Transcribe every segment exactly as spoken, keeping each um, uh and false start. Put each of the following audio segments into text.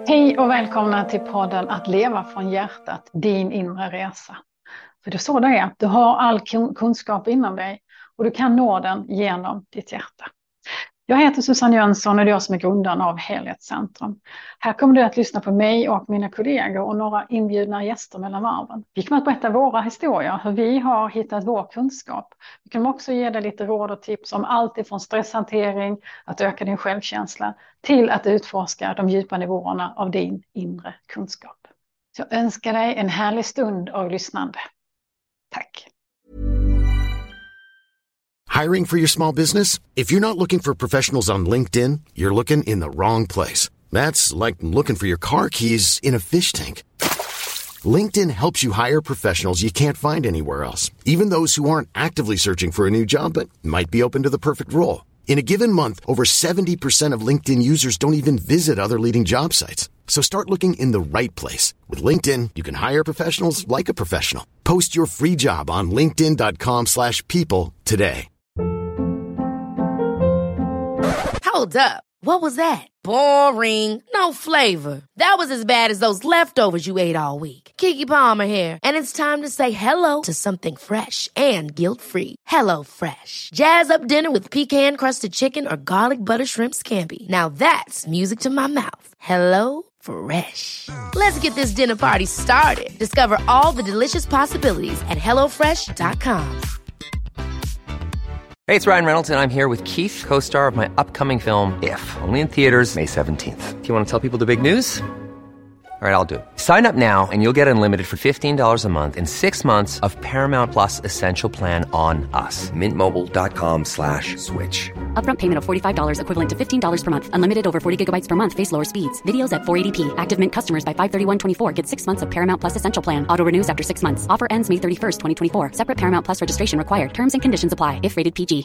Hej och välkomna till podden Att leva från hjärtat, din inre resa. För det är så det är, du har all kunskap inom dig och du kan nå den genom ditt hjärta. Jag heter Susanne Jönsson och det är jag som är grundaren av Helhetscentrum. Här kommer du att lyssna på mig och mina kollegor och några inbjudna gäster mellan varven. Vi kommer att berätta våra historier, hur vi har hittat vår kunskap. Vi kommer också ge dig lite råd och tips om allt ifrån stresshantering, att öka din självkänsla, till att utforska de djupa nivåerna av din inre kunskap. Så jag önskar dig en härlig stund av lyssnande. Tack! Hiring for your small business? If you're not looking for professionals on LinkedIn, you're looking in the wrong place. That's like looking for your car keys in a fish tank. LinkedIn helps you hire professionals you can't find anywhere else, even those who aren't actively searching for a new job but might be open to the perfect role. In a given month, over seventy percent of LinkedIn users don't even visit other leading job sites. So start looking in the right place. With LinkedIn, you can hire professionals like a professional. Post your free job on linkedin dot com slash people today. Hold up. What was that? Boring. No flavor. That was as bad as those leftovers you ate all week. Keke Palmer here, and it's time to say hello to something fresh and guilt-free. Hello Fresh. Jazz up dinner with pecan-crusted chicken or garlic butter shrimp scampi. Now that's music to my mouth. Hello Fresh. Let's get this dinner party started. Discover all the delicious possibilities at hello fresh dot com. Hey, it's Ryan Reynolds, and I'm here with Keith, co-star of my upcoming film, If, only in theaters May seventeenth. Do you want to tell people the big news? All right, I'll do it. Sign up now and you'll get unlimited for fifteen dollars a month and six months of Paramount Plus Essential Plan on us. Mint Mobile dot com slash switch. Upfront payment of forty-five dollars equivalent to fifteen dollars per month. Unlimited over forty gigabytes per month. Face lower speeds. Videos at four eighty p. Active Mint customers by five thirty-one twenty-four get six months of Paramount Plus Essential Plan. Auto renews after six months. Offer ends May thirty-first, twenty twenty-four. Separate Paramount Plus registration required. Terms and conditions apply if rated P G.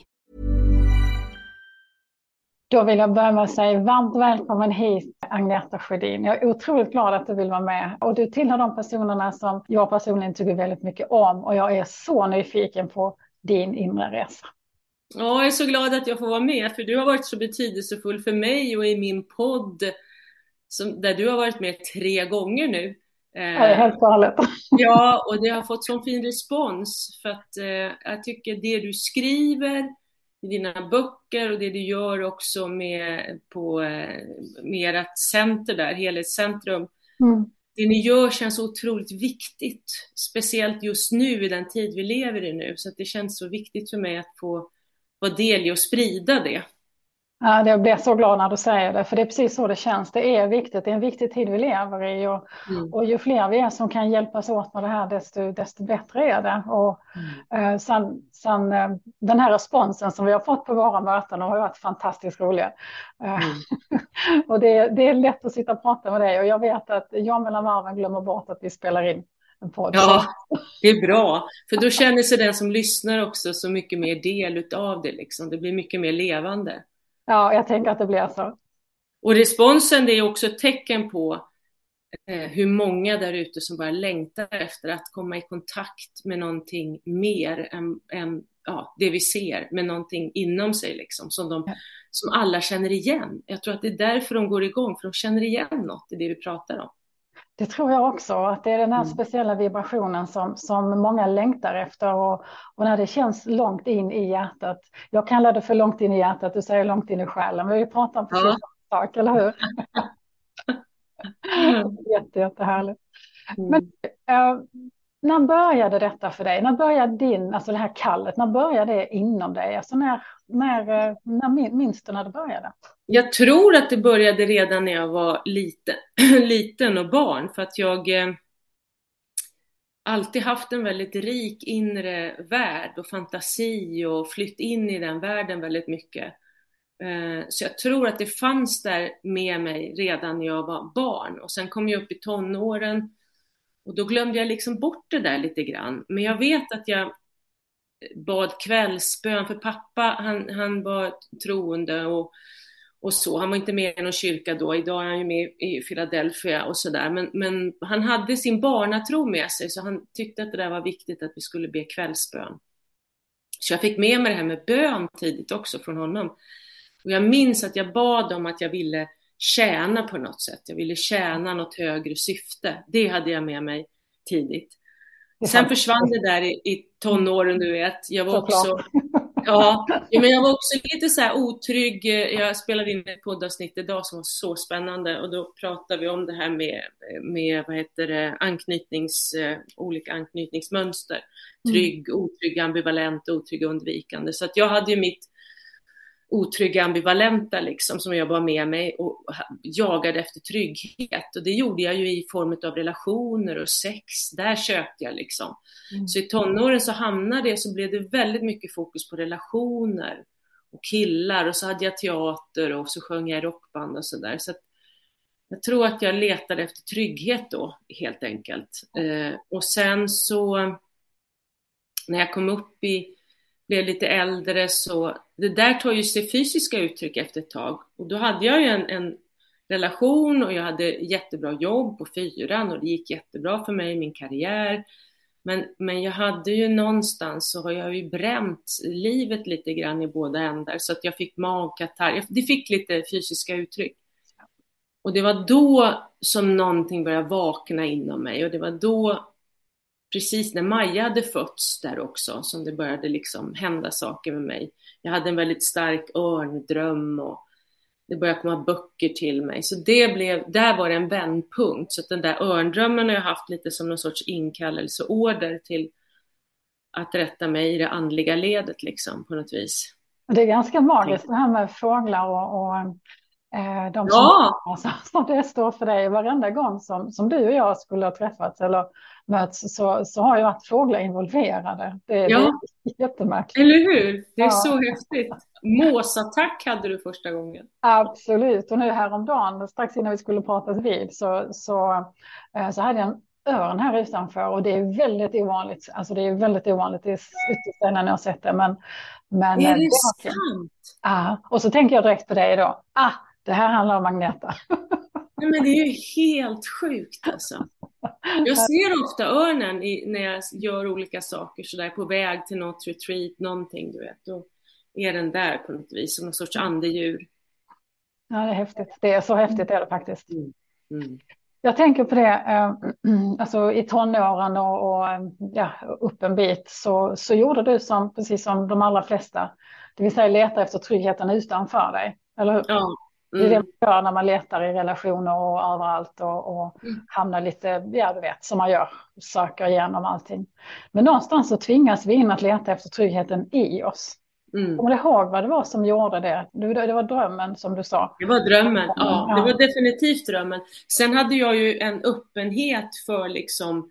Då vill jag börja med att säga varmt välkommen hit, Agneta Sjödin. Jag är otroligt glad att du vill vara med. Och du tillhör de personerna som jag personligen tycker väldigt mycket om. Och jag är så nyfiken på din inre resa. Ja, jag är så glad att jag får vara med. För du har varit så betydelsefull för mig och i min podd. Som, där du har varit med tre gånger nu. Det är helt galet. Ja, och det har fått sån fin respons. För att eh, jag tycker det du skriver i dina böcker och det du gör också med, på, med ert center där, Helhetscentrum. Mm. Det ni gör känns så otroligt viktigt. Speciellt just nu i den tid vi lever i nu. Så att det känns så viktigt för mig att få vara del i och sprida det. Ja, jag blir så glad när du säger det, för det är precis så det känns. Det är viktigt, det är en viktig tid vi lever i och, mm. och ju fler vi är som kan hjälpas åt med det här, desto, desto bättre är det. Och mm. eh, sen, sen eh, den här responsen som vi har fått på våra möten har varit fantastiskt roliga. Eh, mm. och det, det är lätt att sitta och prata med dig och jag vet att jag mellan varven glömmer bort att vi spelar in en podd. Ja, det är bra, för då känner sig den som lyssnar också så mycket mer del av det liksom. Det blir mycket mer levande. Ja, jag tänker att det blir så. Och responsen, det är också ett tecken på eh, hur många där ute som bara längtar efter att komma i kontakt med någonting mer än, än ja, det vi ser, med någonting inom sig liksom, som, de, som alla känner igen. Jag tror att det är därför de går igång, för de känner igen något i det vi pratar om. Det tror jag också, att det är den här mm. speciella vibrationen som, som många längtar efter och, och när det känns långt in i hjärtat. Jag kallar det för långt in i hjärtat, du säger långt in i själen. Men vi pratar om precis samma sak, eller hur? Jätte, jättehärligt. Mm. Men äh, när började detta för dig? När började din, alltså det här kallet, när började det inom dig? Alltså när, när, när minns du när det började? Jag tror att det började redan när jag var liten, liten och barn. För att jag eh, alltid haft en väldigt rik inre värld och fantasi och flytt in i den världen väldigt mycket. Eh, så jag tror att det fanns där med mig redan när jag var barn. Och sen kom jag upp i tonåren och då glömde jag liksom bort det där lite grann. Men jag vet att jag bad kvällsbön för pappa, han, han var troende och Och så. Han var inte med i någon kyrka då. Idag är han ju med i Philadelphia och sådär. Men, men han hade sin barnatro med sig. Så han tyckte att det där var viktigt att vi skulle be kvällsbön. Så jag fick med mig det här med bön tidigt också från honom. Och jag minns att jag bad om att jag ville tjäna på något sätt. Jag ville tjäna något högre syfte. Det hade jag med mig tidigt. Sen försvann det där i, i tonåren, du vet. Jag var också, ja, men jag var också lite så här otrygg. Jag spelade in ett poddavsnitt idag som var så spännande. Och då pratade vi om det här med, med vad heter det, anknytnings, olika anknytningsmönster. Trygg, otrygg, ambivalent, otrygg, undvikande. Så att jag hade ju mitt otrygga, ambivalenta liksom, som jag var med mig och jagade efter trygghet. Och det gjorde jag ju i form av relationer och sex. Där köpte jag liksom. Mm. Så i tonåren så hamnade det, så blev det väldigt mycket fokus på relationer och killar. Och så hade jag teater och så sjöng jag i rockband och sådär. Så att jag tror att jag letade efter trygghet då, helt enkelt. Eh, och sen så, när jag kom upp i blev lite äldre, så det där tar ju sig fysiska uttryck efter ett tag. Och då hade jag ju en, en relation och jag hade jättebra jobb på fyran och det gick jättebra för mig i min karriär. Men, men jag hade ju någonstans, så har jag ju bränt livet lite grann i båda ändar, så att jag fick magkatarr. Det fick lite fysiska uttryck. Och det var då som någonting började vakna inom mig, och det var då, precis när Maja hade fötts där också, som det började liksom hända saker med mig. Jag hade en väldigt stark örndröm och det började komma böcker till mig. Så det blev, där var det en vändpunkt. Så att den där örndrömmen har jag haft lite som någon sorts inkallelseorder till att rätta mig i det andliga ledet liksom, på något vis. Det är ganska magiskt det här med fåglar och, och eh, de som, ja. alltså, som det står för dig. Varenda gång som, som du och jag skulle ha träffats eller möts, så, så har ju varit fåglar involverade. Det, ja. det är jättemärkligt. Eller hur? Det är ja. så häftigt. Måsattack hade du första gången. Absolut. Och nu häromdagen, strax innan vi skulle pratas vid, så, så, så hade jag en örn här utanför. Och det är väldigt ovanligt. Alltså det är väldigt ovanligt. Det är ytterst sällan jag har sett det. Men, men är det, det sant? Ja. Och så tänker jag direkt på dig då. Ah, det här handlar om Agneta. Nej, men det är ju helt sjukt alltså. Jag ser ofta örnen i, när jag gör olika saker så där på väg till något retreat, någonting, du vet. Då är den där på något vis, som någon sorts andedjur. Ja, det är häftigt. Det är så häftigt är det faktiskt. Mm. Mm. Jag tänker på det, eh, alltså i tonåren och, och ja, upp en bit så, så gjorde du som, precis som de allra flesta, det vill säga leta efter tryggheten utanför dig, eller hur? Ja. Mm. Det är det man gör när man letar i relationer och överallt och, och mm. hamnar lite, ja du vet, som man gör, söker igenom allting. Men någonstans så tvingas vi in att leta efter tryggheten i oss. Mm. Kommer du ihåg vad det var som gjorde det? Det var drömmen som du sa. Det var drömmen, ja. ja. Det var definitivt drömmen. Sen hade jag ju en öppenhet för liksom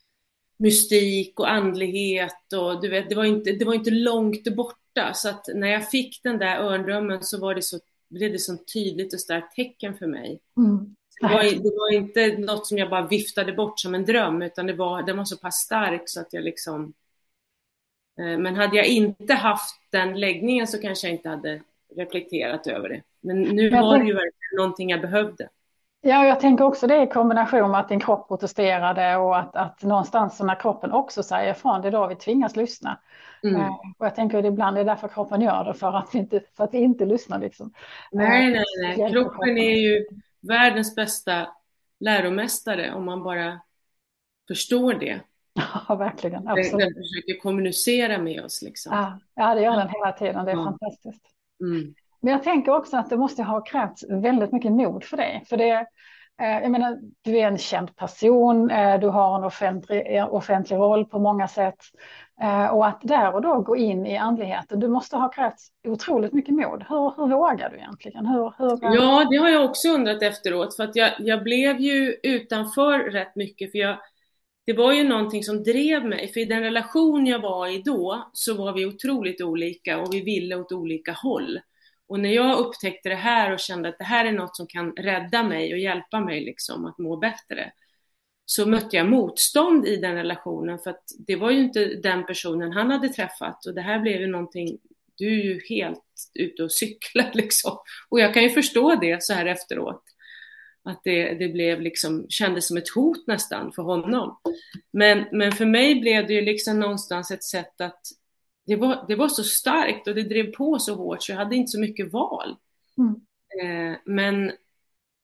mystik och andlighet och du vet, det var inte, det var inte långt borta. Så att när jag fick den där örndrömmen så var det så blev det så tydligt och starkt tecken för mig. Mm. Det, var, det var inte något som jag bara viftade bort som en dröm, utan det var, det var så pass stark så att jag liksom... Eh, men hade jag inte haft den läggningen så kanske jag inte hade reflekterat över det. Men nu jag var det ju verkligen någonting jag behövde. Ja, jag tänker också det i kombination med att din kropp protesterade och att, att någonstans när kroppen också säger ifrån, det är då vi tvingas lyssna. Mm. Uh, och jag tänker att ibland är det därför kroppen gör det, för att vi inte, för att vi inte lyssnar liksom. Nej, nej, nej. Uh, kroppen, kroppen är ju världens bästa läromästare om man bara förstår det. Ja, verkligen. Absolut. Den, den försöker kommunicera med oss liksom. Ja, ja, det gör den hela tiden. Det är ja. fantastiskt. Mm. Men jag tänker också att det måste ha krävts väldigt mycket mod för dig. För det, eh, jag menar, du är en känd person, eh, du har en offentlig, offentlig roll på många sätt. Eh, och att där och då gå in i andligheten, du måste ha krävts otroligt mycket mod. Hur, hur vågar du egentligen? Hur, hur... Ja, det har jag också undrat efteråt. För att jag, jag blev ju utanför rätt mycket. För jag, det var ju någonting som drev mig. För i den relation jag var i då så var vi otroligt olika och vi ville åt olika håll. Och när jag upptäckte det här och kände att det här är något som kan rädda mig och hjälpa mig liksom att må bättre, så mötte jag motstånd i den relationen, för att det var ju inte den personen han hade träffat, och det här blev ju någonting, du är ju helt ute och cyklar liksom. Och jag kan ju förstå det så här efteråt, att det, det blev liksom, kändes som ett hot nästan för honom. Men, men för mig blev det ju liksom någonstans ett sätt att Det var, det var så starkt och det drev på så hårt så jag hade inte så mycket val. Mm. Eh, men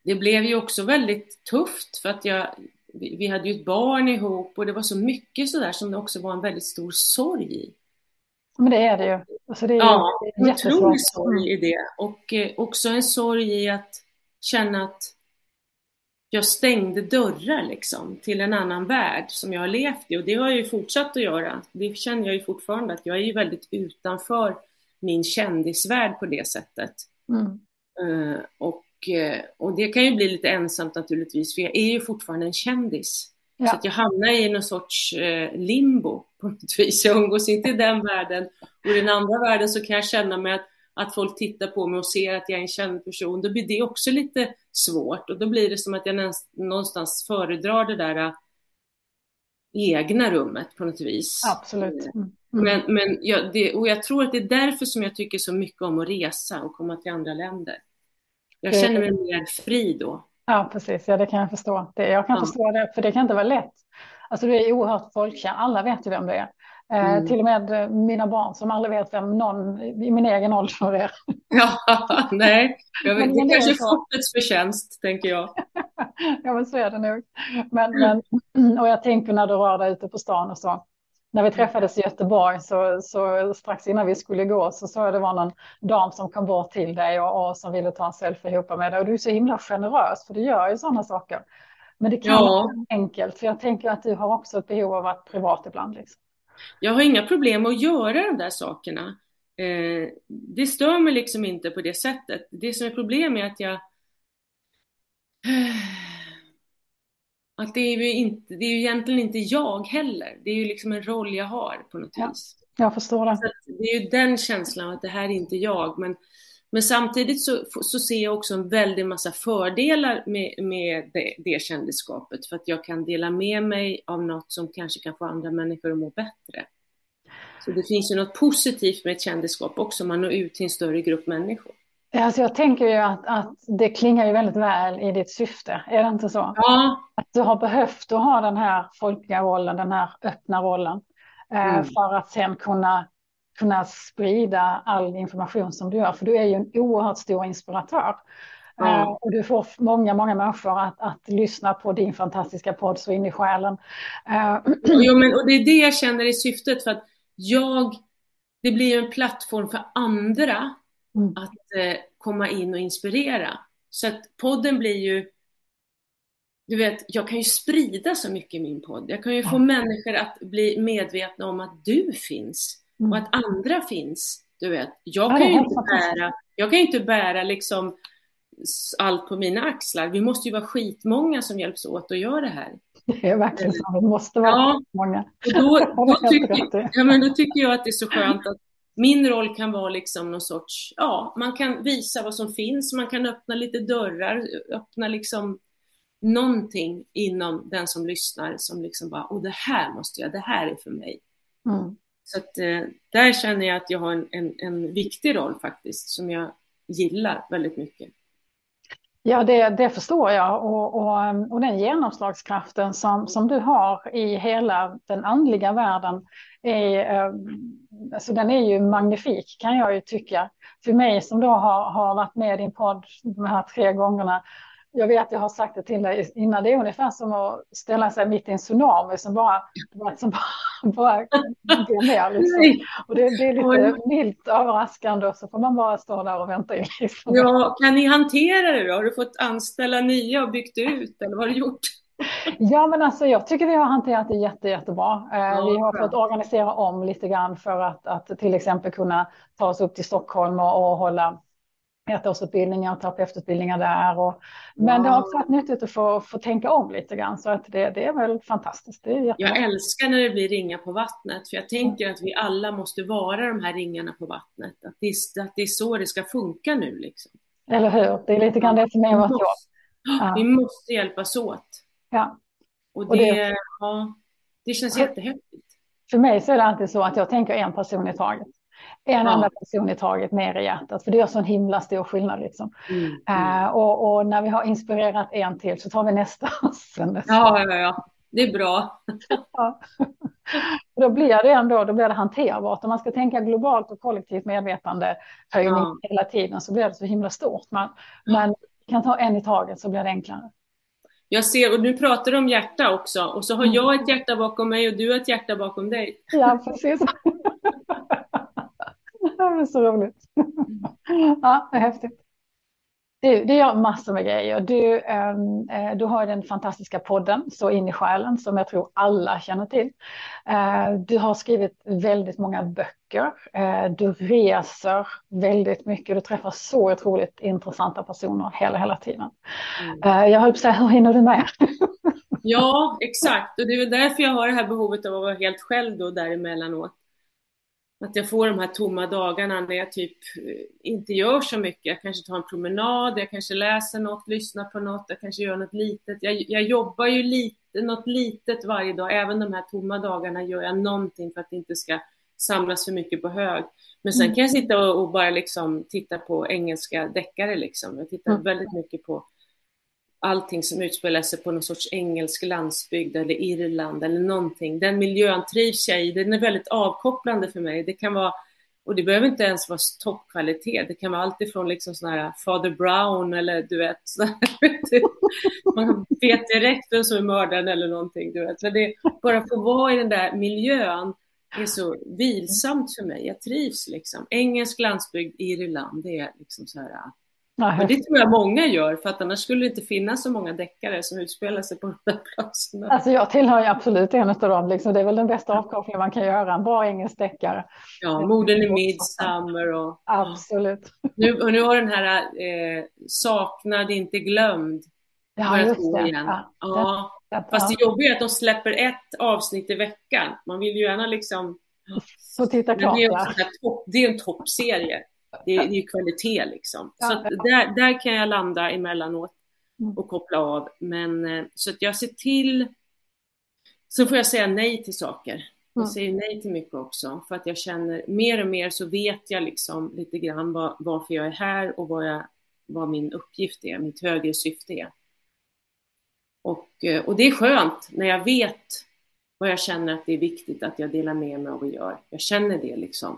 det blev ju också väldigt tufft för att jag, vi, vi hade ju ett barn ihop och det var så mycket sådär som det också var en väldigt stor sorg i. Men det är det ju. Alltså det är Ja, ju en jättesvårt. otrolig sorg i det. Och eh, också en sorg i att känna att jag stängde dörrar liksom till en annan värld som jag har levt i. Och det har jag ju fortsatt att göra. Det känner jag ju fortfarande, att jag är ju väldigt utanför min kändisvärld på det sättet. Mm. Uh, och, uh, och det kan ju bli lite ensamt naturligtvis, för jag är ju fortfarande en kändis. Ja. Så att jag hamnar i någon sorts uh, limbo på något vis. Jag umgås inte i den världen. Och i den andra världen så kan jag känna mig att, att folk tittar på mig och ser att jag är en känd person. Då blir det också lite svårt. Och då blir det som att jag näst, någonstans föredrar det där uh, egna rummet på något vis. Absolut. Mm. Mm. Men, men jag, det, och jag tror att det är därför som jag tycker så mycket om att resa och komma till andra länder. Jag känner mig mer fri då. Ja, precis. Ja, det kan jag förstå. Det, jag kan Ja. förstå det, för det kan inte vara lätt. Alltså du är oerhört folkkär. Alla vet ju vem det är. Eh, Mm. till och med eh, mina barn som aldrig vet vem någon i min egen ålder är. Ja, nej. Jag vet, Men- det men det är kanske är så. fortets förtjänst, tänker jag. Ja, men så är det nog. Men, men, och jag tänker när du rör dig ute på stan och så. När vi träffades i Göteborg så, så strax innan vi skulle gå så såg jag det var någon dam som kom bort till dig och, och som ville ta en selfie ihop med dig. Och du är så himla generös, för du gör ju sådana saker. Men det kan Ja. vara enkelt, för jag tänker att du har också ett behov av att vara privat ibland. Liksom. Jag har inga problem att göra de där sakerna. Eh, det stör mig liksom inte på det sättet. Det som är problemet är att jag... Att det är ju inte, det är ju egentligen inte jag heller. Det är ju liksom en roll jag har på något Ja. vis. Jag förstår det. Så att det är ju den känslan att det här är inte jag. Men, men samtidigt så, så ser jag också en väldig massa fördelar med, med det, det kändisskapet. För att jag kan dela med mig av något som kanske kan få andra människor att må bättre. Så det finns ju något positivt med ett kändisskap också. Man når ut till en större grupp människor. Alltså jag tänker ju att, att det klingar ju väldigt väl i ditt syfte. Är det inte så? Ja, Att du har behövt att ha den här folkliga rollen, den här öppna rollen. Eh, Mm. För att sen kunna, kunna sprida all information som du gör. För du är ju en oerhört stor inspiratör. Ja. Eh, och du får många, många människor att, att lyssna på din fantastiska podd så in i själen. Eh, jo, men, och det är det jag känner i syftet. För att jag, det blir ju en plattform för andra Mm. att eh, komma in och inspirera. Så att podden blir ju, du vet, jag kan ju sprida så mycket i min podd. Jag kan ju få Ja. människor att bli medvetna om att du finns. Mm. Och att andra finns. Du vet, jag Ja, kan det är ju helt inte fantastiskt. bära, jag kan ju inte bära liksom s- allt på mina axlar. Vi måste ju vara skitmånga som hjälps åt att göra det här. Det är verkligen så. Det måste vara Ja. många. Och då, Det då, är helt rätt tycker, i. ja, men då tycker jag att det är så skönt att min roll kan vara liksom någon sorts, ja, man kan visa vad som finns, man kan öppna lite dörrar, öppna liksom någonting inom den som lyssnar som liksom bara, åh, det här måste jag, det här är för mig. Mm. Så att eh, där känner jag att jag har en, en, en viktig roll faktiskt, som jag gillar väldigt mycket. Ja, det, det förstår jag. Och, och, och den genomslagskraften som, som du har i hela den andliga världen är, eh, alltså den är ju magnifik, kan jag ju tycka. För mig som då har, har varit med i din podd de här tre gångerna, jag vet att jag har sagt det till dig innan, det är ungefär som att ställa sig mitt i en tsunami som bara, som bara, bara går ner. Liksom. Och det, det är lite milt överraskande och så får man bara stå där och vänta in. Liksom. Ja, kan ni hantera det då? Har du fått anställa nya och byggt ut, eller vad har du gjort? Ja, men alltså jag tycker vi har hanterat det jätte, jättebra. Eh, Ja, vi har bra. fått organisera om lite grann för att, att till exempel kunna ta oss upp till Stockholm och, och hålla ettårsutbildningar och terapeututbildningar där. Och, men Wow. det har också varit nyttigt att få, få tänka om lite grann, så att det, det är väl fantastiskt. Det är jättebra. Jag älskar när det blir ringar på vattnet, för jag tänker att vi alla måste vara de här ringarna på vattnet. Att det är, att det är så det ska funka nu liksom. Eller hur? Det är lite grann det som är Vi vårt måste, jobb. Ja. vi måste hjälpas åt. Ja. Och Och det, det- ja, det känns Ja. jättehäftigt. För mig så är det alltid så att jag tänker en person i taget. En Ja. enda person i taget ner i hjärtat. För det gör så en himla stor skillnad. Liksom. Mm. Mm. Eh, och, och när vi har inspirerat en till så tar vi nästa. och sen nästa. Ja, ja, ja. Det är bra. Ja. Och då blir det ändå då blir det hanterbart. Om man ska tänka globalt och kollektivt medvetande höjning Ja. hela tiden så blir det så himla stort. Men, men Vi kan ta en i taget så blir det enklare. Jag ser, och nu pratar du om hjärta också. Och så har Mm. jag ett hjärta bakom mig och du har ett hjärta bakom dig. Ja, precis. Det är så roligt. Ja, det är häftigt. Du, du gör massor med grejer. Du, eh, du har den fantastiska podden Så in i själen som jag tror alla känner till. Eh, du har skrivit väldigt många böcker. Eh, du reser väldigt mycket. Du träffar så otroligt intressanta personer hela, hela tiden. Mm. Eh, jag höll på att säga, hur hinner du med? Ja, exakt. Och det är väl därför jag har det här behovet av att vara helt själv då däremellanåt. Att jag får de här tomma dagarna när jag typ inte gör så mycket. Jag kanske tar en promenad, jag kanske läser något, lyssnar på något, jag kanske gör något litet. Jag, jag jobbar ju lite, något litet varje dag. Även de här tomma dagarna gör jag någonting för att det inte ska samlas för mycket på hög. Men sen kan jag sitta och, och bara liksom titta på engelska deckare liksom. Jag tittar Mm. väldigt mycket på allting som utspelar sig på någon sorts engelsk landsbygd eller Irland eller någonting. Den miljön trivs jag i. Den är väldigt avkopplande för mig. Det kan vara, och det behöver inte ens vara toppkvalitet. Det kan vara allt ifrån liksom sån här Father Brown eller du vet, så här, man vet direkt vem som är mördaren eller någonting, du vet. Så det, bara få vara i den där miljön är så vilsamt för mig. Jag trivs liksom. Engelsk landsbygd, Irland, det är liksom så här. Och det tror jag många gör, för att annars skulle det inte finnas så många deckare som utspelar sig på de där platserna. Alltså jag tillhör ju absolut en av dem. Liksom. Det är väl den bästa avkopplingen man kan göra. En bra engelsk deckare. Ja, Morden i Midsummer. Och, absolut. Nu, och nu har den här eh, Saknad inte glömd. Ja, just det. Igen. Ja, ja. det, det, Fast det jobbiga är att de släpper ett avsnitt i veckan. Man vill ju gärna liksom... Så titta klart, det, är ja. top, det är en toppserie. Det är, det är kvalitet liksom. Så att där, där kan jag landa emellanåt och koppla av. Men så att jag ser till, så får jag säga nej till saker. Jag säger nej till mycket också. För att jag känner, mer och mer så vet jag liksom lite grann var, varför jag är här och vad, jag, vad min uppgift är, mitt högre syfte är. Och, och det är skönt när jag vet vad jag känner att det är viktigt att jag delar med mig av och gör. Jag känner det liksom.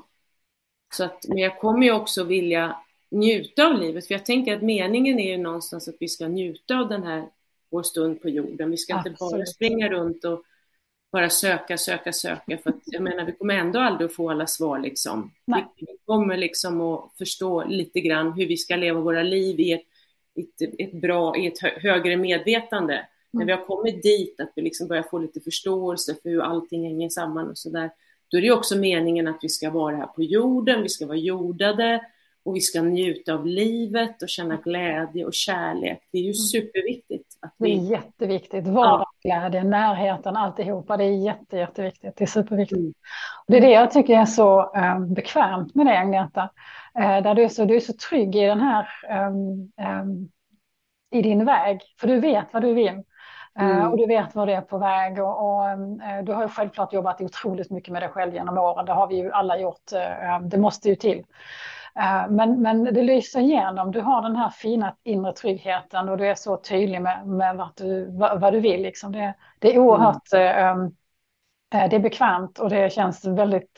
Så att, men jag kommer ju också vilja njuta av livet. För jag tänker att meningen är ju någonstans att vi ska njuta av den här vår stund på jorden. Vi ska Absolut. inte bara springa runt och bara söka, söka, söka. För att jag menar, vi kommer ändå aldrig att få alla svar liksom. Nej. Vi kommer liksom att förstå lite grann hur vi ska leva våra liv i ett, ett, ett bra, i ett högre medvetande. Mm. När vi har kommit dit att vi liksom börjar få lite förståelse för hur allting hänger samman och sådär. Då är det också meningen att vi ska vara här på jorden, vi ska vara jordade och vi ska njuta av livet och känna glädje och kärlek. Det är ju superviktigt. Att vi... Det är jätteviktigt. Vardagsglädje, ja. Närheten, alltihopa. Det är jätte, jätteviktigt. Det är superviktigt. Mm. Och det är det jag tycker är så um, bekvämt med dig, Agneta. Uh, där du är, så, du är så trygg i den här um, um, i din väg. För du vet vad du vill. Mm. Uh, och du vet var det är på väg och, och uh, du har ju självklart jobbat otroligt mycket med dig själv genom åren. Det har vi ju alla gjort. Uh, det måste ju till. Uh, men, men det lyser igenom. Du har den här fina inre tryggheten och du är så tydlig med, med vad, du, vad, vad du vill. Liksom. Det, det är oerhört mm. uh, uh, det är bekvämt och det känns väldigt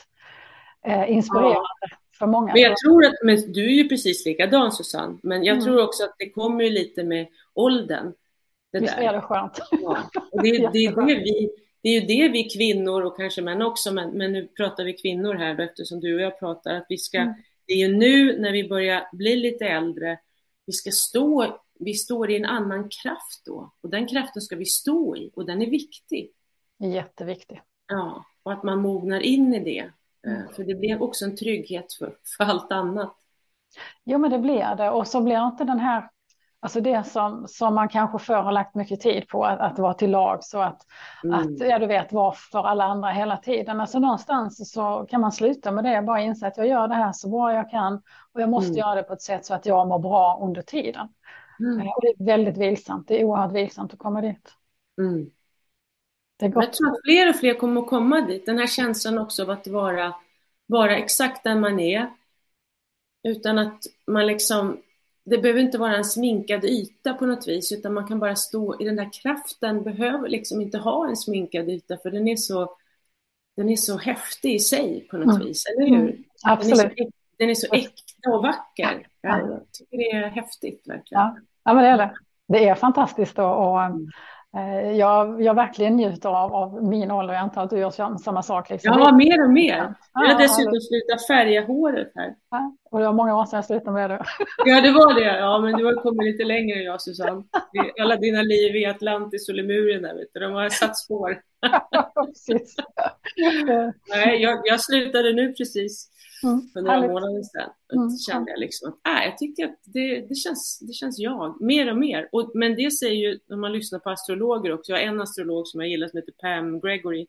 uh, inspirerande ja. För många. Men jag tror att, men du är ju precis likadan, Susanne. Men jag mm. tror också att det kommer ju lite med åldern. Det Visst är det skönt. Ja. Och det, det, är det, vi, det är ju det vi kvinnor och kanske män också, men, men nu pratar vi kvinnor här då, eftersom du och jag pratar, att vi ska, mm. det är ju nu när vi börjar bli lite äldre, vi ska stå, vi står i en annan kraft då, och den kraften ska vi stå i, och den är viktig. Jätteviktig. Ja, och att man mognar in i det, mm. för det blir också en trygghet för, för allt annat. Jo, men det blir det, och så blir inte den här alltså det som, som man kanske förr har lagt mycket tid på att, att vara till lag så att, mm. att ja, du vet, vara för alla andra hela tiden. Alltså någonstans så kan man sluta med det, bara inse att jag gör det här så bra jag kan och jag måste mm. göra det på ett sätt så att jag mår bra under tiden. Mm. Och det är väldigt vilsamt, det är oerhört vilsamt att komma dit. Mm. Det är gott. Jag tror att fler och fler kommer att komma dit. Den här känslan också av att vara, vara exakt där man är, utan att man liksom... Det behöver inte vara en sminkad yta på något vis, utan man kan bara stå i den där kraften, behöver liksom inte ha en sminkad yta, för den är så, den är så häftig i sig på något mm. vis, eller hur? Mm. Absolut. Den är, så, den är så äkta och vacker. Jag tycker det är häftigt verkligen. Ja, Ja, men det är det. Det är fantastiskt och, och eh, jag, jag verkligen njuter av, av min ålder. Jag antar att du gör samma sak. Liksom. Ja, mer och mer. Jag har Ja, dessutom slutat färga håret här. ja, och det var många år sedan jag slutade med det. Ja, det var det. Ja, men du har kommit lite längre än jag, Susanne. Alla dina liv i Atlantis och Lemurien, vet du, de har satt spår. Precis. Nej, jag, jag slutade nu precis Mm, för några härligt. månader sedan. Mm, Och kände jag liksom att äh, jag tycker att det, det, känns, det känns jag, mer och mer. Och, men det säger ju, när man lyssnar på astrologer också, jag har en astrolog som jag gillar som heter Pam Gregory.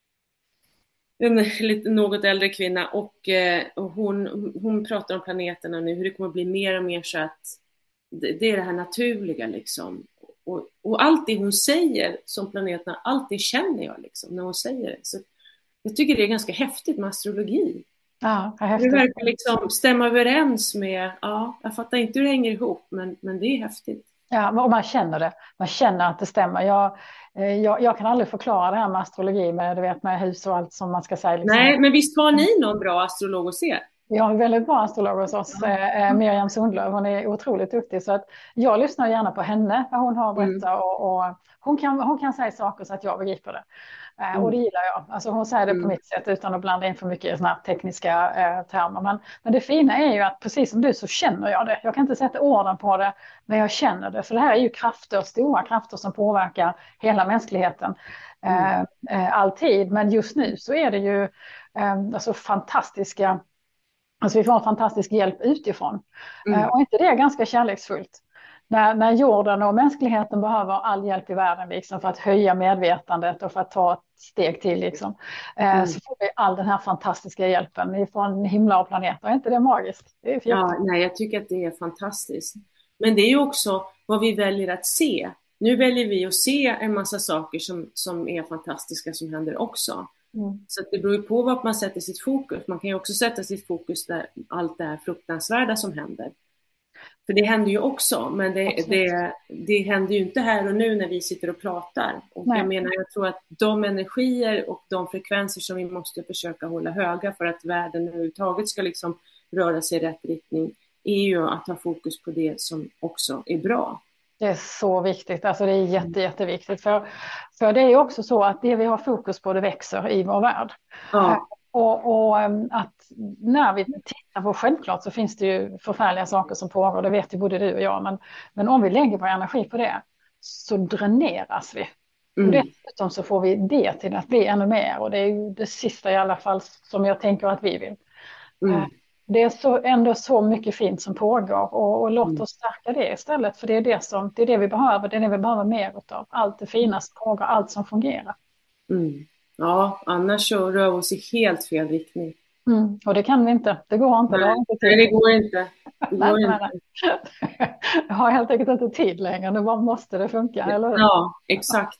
En lite, något äldre kvinna och, eh, och hon, hon pratar om planeterna nu, hur det kommer att bli mer och mer så att det, det är det här naturliga liksom. Och, och allt det hon säger som planeterna, allt det känner jag liksom när hon säger det. Så jag tycker det är ganska häftigt med astrologi. Ja, det är Det häftigt. verkar liksom stämma överens med, ja, jag fattar inte hur det hänger ihop, men, men det är häftigt. Ja, och man känner det. Man känner att det stämmer. Jag, eh, jag, jag kan aldrig förklara det här med astrologi, med, du vet, med hus och allt som man ska säga. Liksom. Nej, men visst har ni någon bra astrolog att se? Vi har en väldigt bra astrolog hos oss, eh, Miriam Sundlöv. Hon är otroligt duktig. Så att jag lyssnar gärna på henne, vad hon har att berätta. Mm. Och, och hon, kan, hon kan säga saker så att jag begriper det. Eh, Mm. Och det gillar jag. Alltså hon säger det på Mm. mitt sätt utan att blanda in för mycket såna här tekniska eh, termer. Men, men det fina är ju att precis som du så känner jag det. Jag kan inte sätta orden på det, men jag känner det. För det här är ju krafter, stora krafter som påverkar hela mänskligheten. Eh, eh, alltid. Men just nu så är det ju eh, alltså fantastiska. Alltså vi får en fantastisk hjälp utifrån. Mm. Eh, och inte det är ganska kärleksfullt. När, när jorden och mänskligheten behöver all hjälp i världen liksom, för att höja medvetandet och för att ta ett steg till. Liksom, eh, Mm. så får vi all den här fantastiska hjälpen från himla och planeter. Är inte det magiskt? Det är Ja, nej, jag tycker att det är fantastiskt. Men det är ju också vad vi väljer att se. Nu väljer vi att se en massa saker som, som är fantastiska som händer också. Mm. Så att det beror ju på vad man sätter sitt fokus. Man kan ju också sätta sitt fokus där allt det här fruktansvärda som händer. För det händer ju också, men det, det, det händer ju inte här och nu när vi sitter och pratar. Och Nej. jag menar, jag tror att de energier och de frekvenser som vi måste försöka hålla höga för att världen överhuvudtaget ska liksom röra sig i rätt riktning är ju att ha fokus på det som också är bra. Det är så viktigt, alltså det är jätte, jätteviktigt. För, för det är ju också så att det vi har fokus på det växer i vår värld. Ja. Och, och att när vi tittar på, självklart så finns det ju förfärliga saker som pågår, det vet ju både du och jag. Men, men om vi lägger vår energi på det så dräneras vi. Mm. Och dessutom så får vi det till att bli ännu mer. Och det är ju det sista i alla fall som jag tänker att vi vill. Mm. Det är så, ändå så mycket fint som pågår och, och låt Mm. oss stärka det istället. För det är det, som, det är det vi behöver, det är det vi behöver mer av. Allt det fina som pågår, allt som fungerar. Mm. Ja, annars så rör vi oss i helt fel riktning. Mm. Och det kan vi inte, det går inte. Nej, det, har inte nej, det går inte. Det går nej, inte. nej, nej. Jag har helt enkelt inte tid längre, nu bara måste det funka, eller hur? Ja, exakt.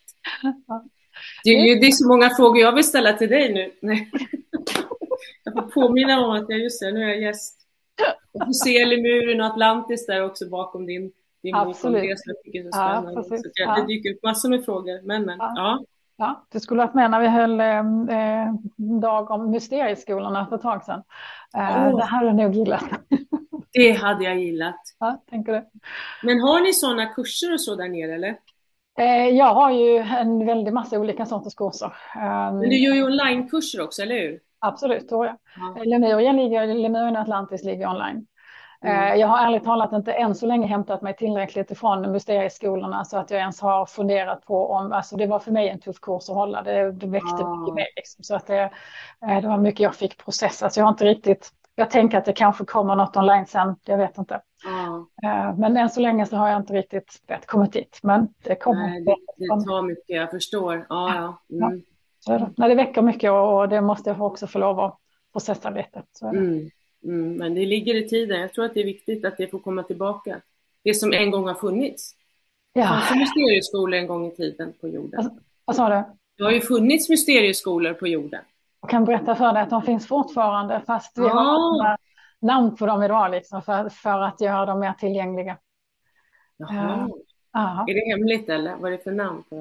Det är, ju, det är så många frågor jag vill ställa till dig nu. Nej. Jag får påminna om att jag just det, nu är jag gäst. Du ser Lemuren och Atlantis där också bakom din, din bok om Absolut. det som jag tycker är så spännande. Ja, precis. Så jag, Ja. det dyker upp massor med frågor. Men, men Ja. ja. Ja, du skulle ha varit med när vi höll eh, dag om mysterieskolorna för ett tag sedan. Eh, Åh. Det här har du nog gillat. Det hade jag gillat. Ja, tänker du? Men har ni sådana kurser och så där nere eller? Eh, jag har ju en väldig massa olika sorters kurser. Eh, Men du gör ju onlinekurser också, eller hur? Absolut, tror jag. Ja. Lemurien ligger, Lemuren och Atlantis ligger online. Mm. Eh, jag har ärligt talat inte än så länge hämtat mig tillräckligt ifrån mysterieskolorna så att jag ens har funderat på om, alltså det var för mig en tuff kurs att hålla, det, det väckte Ah. mycket mer liksom. Så att det, eh, det var mycket jag fick processa, så jag har inte riktigt, jag tänker att det kanske kommer något online sen, jag vet inte. Ja. Eh, men än så länge så har jag inte riktigt vet, kommit dit, men det kommer. Nej, det, det tar mycket, jag förstår. Ja, ja. Mm. Så är det. Nej, det väcker mycket och, och det måste jag också få lov att processa lite. Så är det. Mm. Mm. Men det ligger i tiden. Jag tror att det är viktigt att det får komma tillbaka. Det som en gång har funnits. Det Ja, fanns ju mysterieskolor en gång i tiden på jorden. Alltså- vad sa du? Det har ju funnits mysterieskolor på jorden. Jag kan berätta för dig att de finns fortfarande fast vi Ah. har andra namn på dem idag liksom, för, för att göra dem mer tillgängliga. Jaha. Ja. Är det hemligt eller? Vad är det för namn på dem?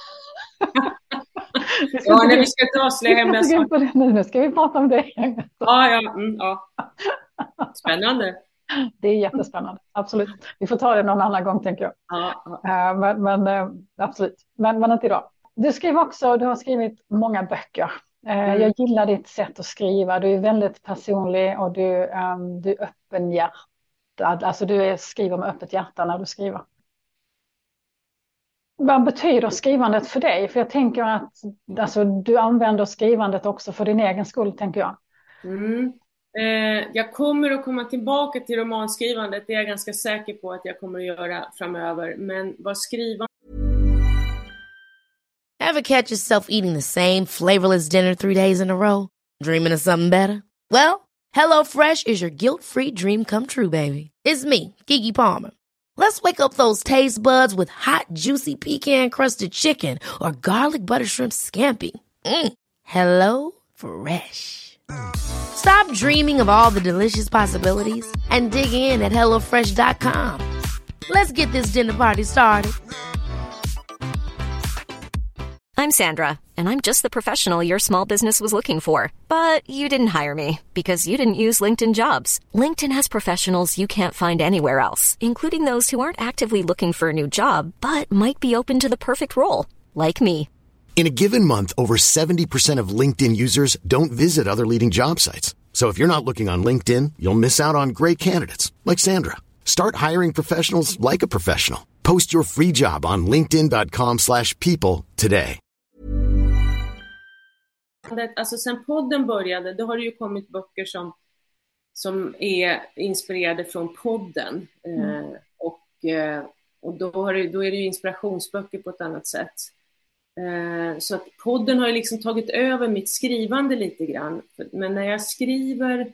Vi ska Ja, inte nej, gå- vi ska inte avslöja vi ska hemliga inte gå in saker. på det nu, nu ska vi prata om det. Ja, ja, mm, ja. Spännande. Det är jättespännande, absolut. Vi får ta det någon annan gång, tänker jag. Ja, ja. Uh, men, men uh, absolut, men, men inte idag. Du skriver också, du har skrivit många böcker. Uh, mm. Jag gillar ditt sätt att skriva. Du är väldigt personlig och du, um, du är öppenhjärtad. Alltså du skriver med öppet hjärta när du skriver. Vad betyder skrivandet för dig? För jag tänker att alltså, du använder skrivandet också för din egen skull, tänker jag. Mm. Eh, jag kommer att komma tillbaka till romanskrivandet. Det är jag ganska säker på att jag kommer att göra framöver. Men vad skrivandet... Ever catch yourself eating the same flavorless dinner three days in a row? Dreaming of something better? Well, HelloFresh is your guilt-free dream come true, baby. It's me, Keke Palmer. Let's wake up those taste buds with hot, juicy pecan-crusted chicken or garlic butter shrimp scampi. Mm. Hello Fresh. Stop dreaming of all the delicious possibilities and dig in at hello fresh dot com. Let's get this dinner party started. I'm Sandra, and I'm just the professional your small business was looking for. But you didn't hire me because you didn't use LinkedIn Jobs. LinkedIn has professionals you can't find anywhere else, including those who aren't actively looking for a new job, but might be open to the perfect role, like me. In a given month, over seventy percent of LinkedIn users don't visit other leading job sites. So if you're not looking on LinkedIn, you'll miss out on great candidates like Sandra. Start hiring professionals like a professional. Post your free job on linkedin dot com slash people today. Alltså sen podden började, då har det ju kommit böcker som, som är inspirerade från podden. Mm. Eh, och eh, och då, har det, då är det ju inspirationsböcker på ett annat sätt. Eh, så att podden har ju liksom tagit över mitt skrivande lite grann. Men när jag skriver...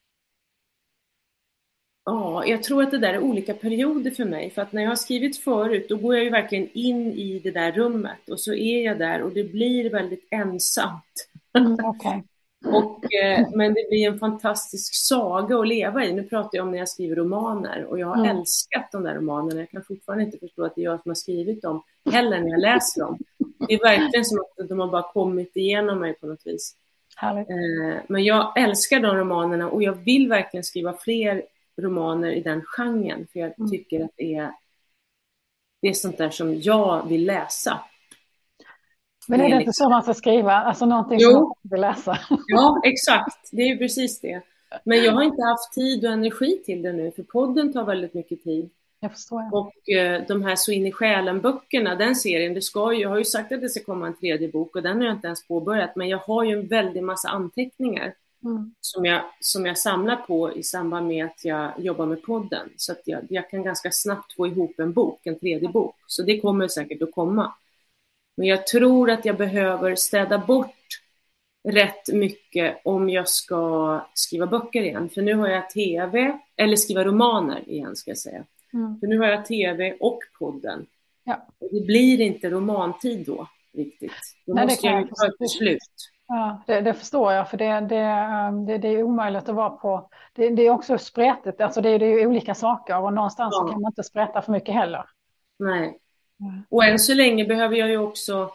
Ja, jag tror att det där är olika perioder för mig. För att när jag har skrivit förut, då går jag ju verkligen in i det där rummet. Och så är jag där och det blir väldigt ensamt. Mm, okay. och, eh, men det blir en fantastisk saga att leva i. Nu pratar jag om när jag skriver romaner. Och jag har mm. älskat de där romanerna. Jag kan fortfarande inte förstå att det är jag som har skrivit dem. Heller när jag läser dem. Det är verkligen som att de har bara kommit igenom mig på något vis. Eh, men jag älskar de romanerna. Och jag vill verkligen skriva fler romaner i den genren, för jag mm. tycker att det är det är sånt där som jag vill läsa. Men är det, det inte så man ska skriva? Alltså någonting jo. som man vill läsa? Ja, exakt. Det är ju precis det. Men jag har inte haft tid och energi till det nu, för podden tar väldigt mycket tid. Jag förstår. Jag. Och eh, de här Så in i själen-böckerna, den serien, det ska ju, jag har ju sagt att det ska komma en tredje bok och den har jag inte ens påbörjat, men jag har ju en väldig massa anteckningar. Mm. Som, jag, som jag samlar på i samband med att jag jobbar med podden. Så att jag, jag kan ganska snabbt få ihop en bok, en tredje bok. Så det kommer säkert att komma. Men jag tror att jag behöver städa bort rätt mycket om jag ska skriva böcker igen. För nu har jag tv, eller skriva romaner igen ska jag säga. Mm. För nu har jag tv och podden. Ja. Och det blir inte romantid då riktigt. Då Nej, måste jag ju ta ett beslut. Ja, det, det förstår jag, för det, det, det, det är omöjligt att vara på. Det, det är också spretigt, alltså det, det är ju olika saker och någonstans ja. Så kan man inte spreta för mycket heller. Nej, och än så länge behöver jag ju också,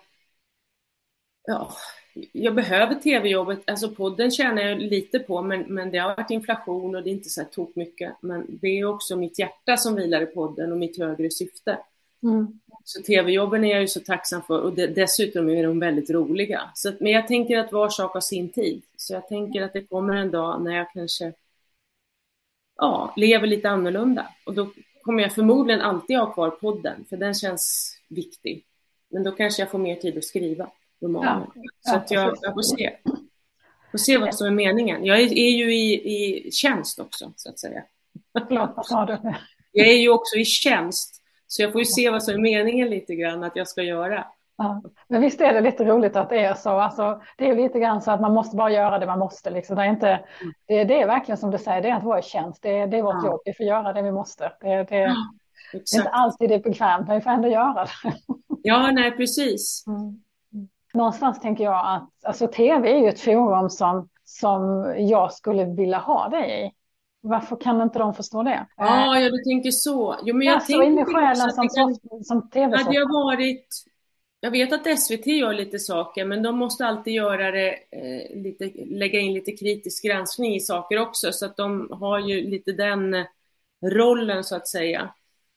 ja, jag behöver tv-jobbet, alltså podden tjänar jag lite på, men, men det har varit inflation och det är inte så här tok mycket, men det är också mitt hjärta som vilar i podden och mitt högre syfte. Mm. Så tv-jobben är jag ju så tacksam för och det, dessutom är de väldigt roliga. Så att, men jag tänker att var sak har sin tid. Så jag tänker att det kommer en dag när jag kanske ja, lever lite annorlunda. Och då kommer jag förmodligen alltid ha kvar podden, för den känns viktig. Men då kanske jag får mer tid att skriva romaner. Ja, ja, så att jag, jag får se. Får se vad som är meningen. Jag är, är ju i, i tjänst också, så att säga. Klart, vad sa du? Jag är ju också i tjänst. Så jag får ju se vad som är meningen lite grann att jag ska göra. Ja. Men visst är det lite roligt att det är så. Alltså, det är lite grann så att man måste bara göra det man måste. Liksom. Det, är inte, det, det är verkligen som du säger, det är att vara i tjänst. Det, det är vårt ja. jobb, vi får göra det vi måste. Det, det, ja, det är inte alltid det är bekvämt, men vi får ändå göra det. Ja, nej, precis. Mm. Någonstans tänker jag att alltså, tv är ju ett forum som, som jag skulle vilja ha dig i. Varför kan inte de förstå det? Ah, ja, du tänker så. Jo, men jag alltså, tänker in i själen som, kan, som tv. Hade jag varit... Jag vet att S V T gör lite saker, men de måste alltid göra det, eh, lite, lägga in lite kritisk granskning i saker också. Så att de har ju lite den rollen så att säga.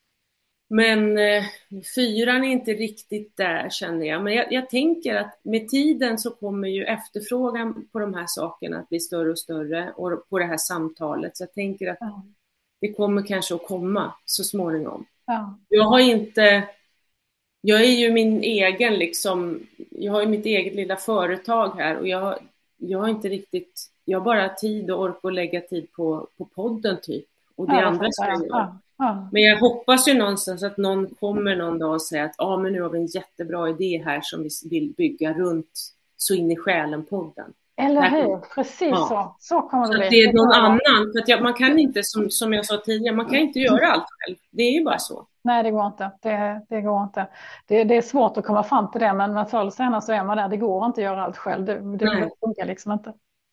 Men eh, fyran är inte riktigt där, känner jag. Men jag, jag tänker att med tiden så kommer ju efterfrågan på de här sakerna att bli större och större, och på det här samtalet. Så jag tänker att Ja. det kommer kanske att komma så småningom. Ja. Jag har inte, jag är ju min egen liksom, jag har ju mitt eget lilla företag här, och jag, jag har inte riktigt, jag har bara tid och ork att lägga tid på, på podden typ. Och det Ja, andra ska jag ja. göra. Ja. Men jag hoppas ju någonstans att någon kommer någon dag och säger att ah, men nu har vi en jättebra idé här som vi vill bygga runt så in i själen-podden. Eller Här- hur? Precis Ja. så. Så kommer Så det att bli. det är någon kommer vara. annan. För att jag, man kan inte, som, som jag sa tidigare, man kan inte göra allt själv. Det är ju bara så. Nej, det går inte. Det, det går inte. Det, det är svårt att komma fram till det, men, men förr eller senare så är man där. Det går inte att göra allt själv. Det, det, Nej. det funkar liksom inte.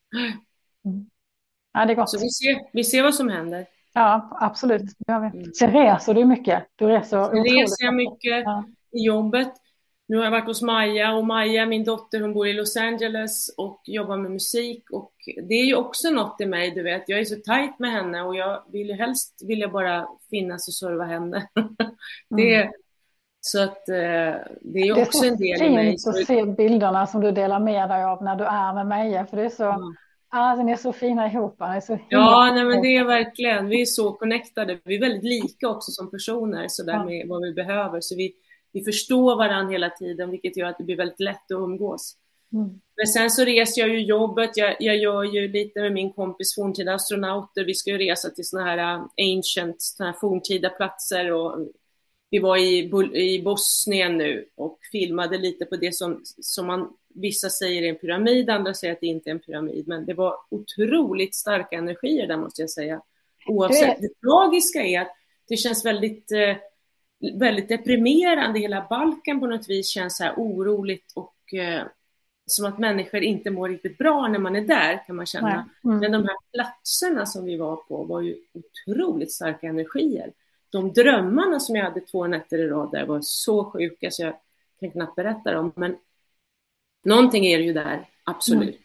Mm. Ja, det är gott. Så vi ser, vi ser vad som händer. Ja, absolut. Det gör vi. Sen reser du mycket. Du reser Jag otroligt reser jag mycket Ja. i jobbet. Nu har jag varit hos Maja, och Maja, min dotter, hon bor i Los Angeles och jobbar med musik. Och det är ju också något i mig, du vet. Jag är så tajt med henne, och jag vill ju helst vilja bara finnas och serva henne. det, Mm. Så att eh, det är ju Det är också så en del i mig. fint att se bilderna som du delar med dig av när du är med Maja. För det är så, Ja. ah, den är så fina ihop. Den är så himla Ja, nej, men fin. det är verkligen, vi är så connectade. Vi är väldigt lika också som personer, så där Ja. med vad vi behöver. Så vi, vi förstår varandra hela tiden, vilket gör att det blir väldigt lätt att umgås. Mm. Men sen så reser jag ju jobbet, jag, jag gör ju lite med min kompis forntida astronauter. Vi ska ju resa till såna här uh, ancient, såna här forntida platser, och vi var i, i Bosnien nu och filmade lite på det som, som man, vissa säger är en pyramid, andra säger att det inte är en pyramid. Men det var otroligt starka energier där, måste jag säga. Oavsett, det, det tragiska är att det känns väldigt, eh, väldigt deprimerande. Hela Balkan på något vis känns så här oroligt, och eh, som att människor inte mår riktigt bra när man är där, kan man känna. Mm. Men de här platserna som vi var på var ju otroligt starka energier. De drömmarna som jag hade två nätter i rad där var så sjuka så jag kan knappt berätta dem. Men någonting är det ju där, absolut. Mm.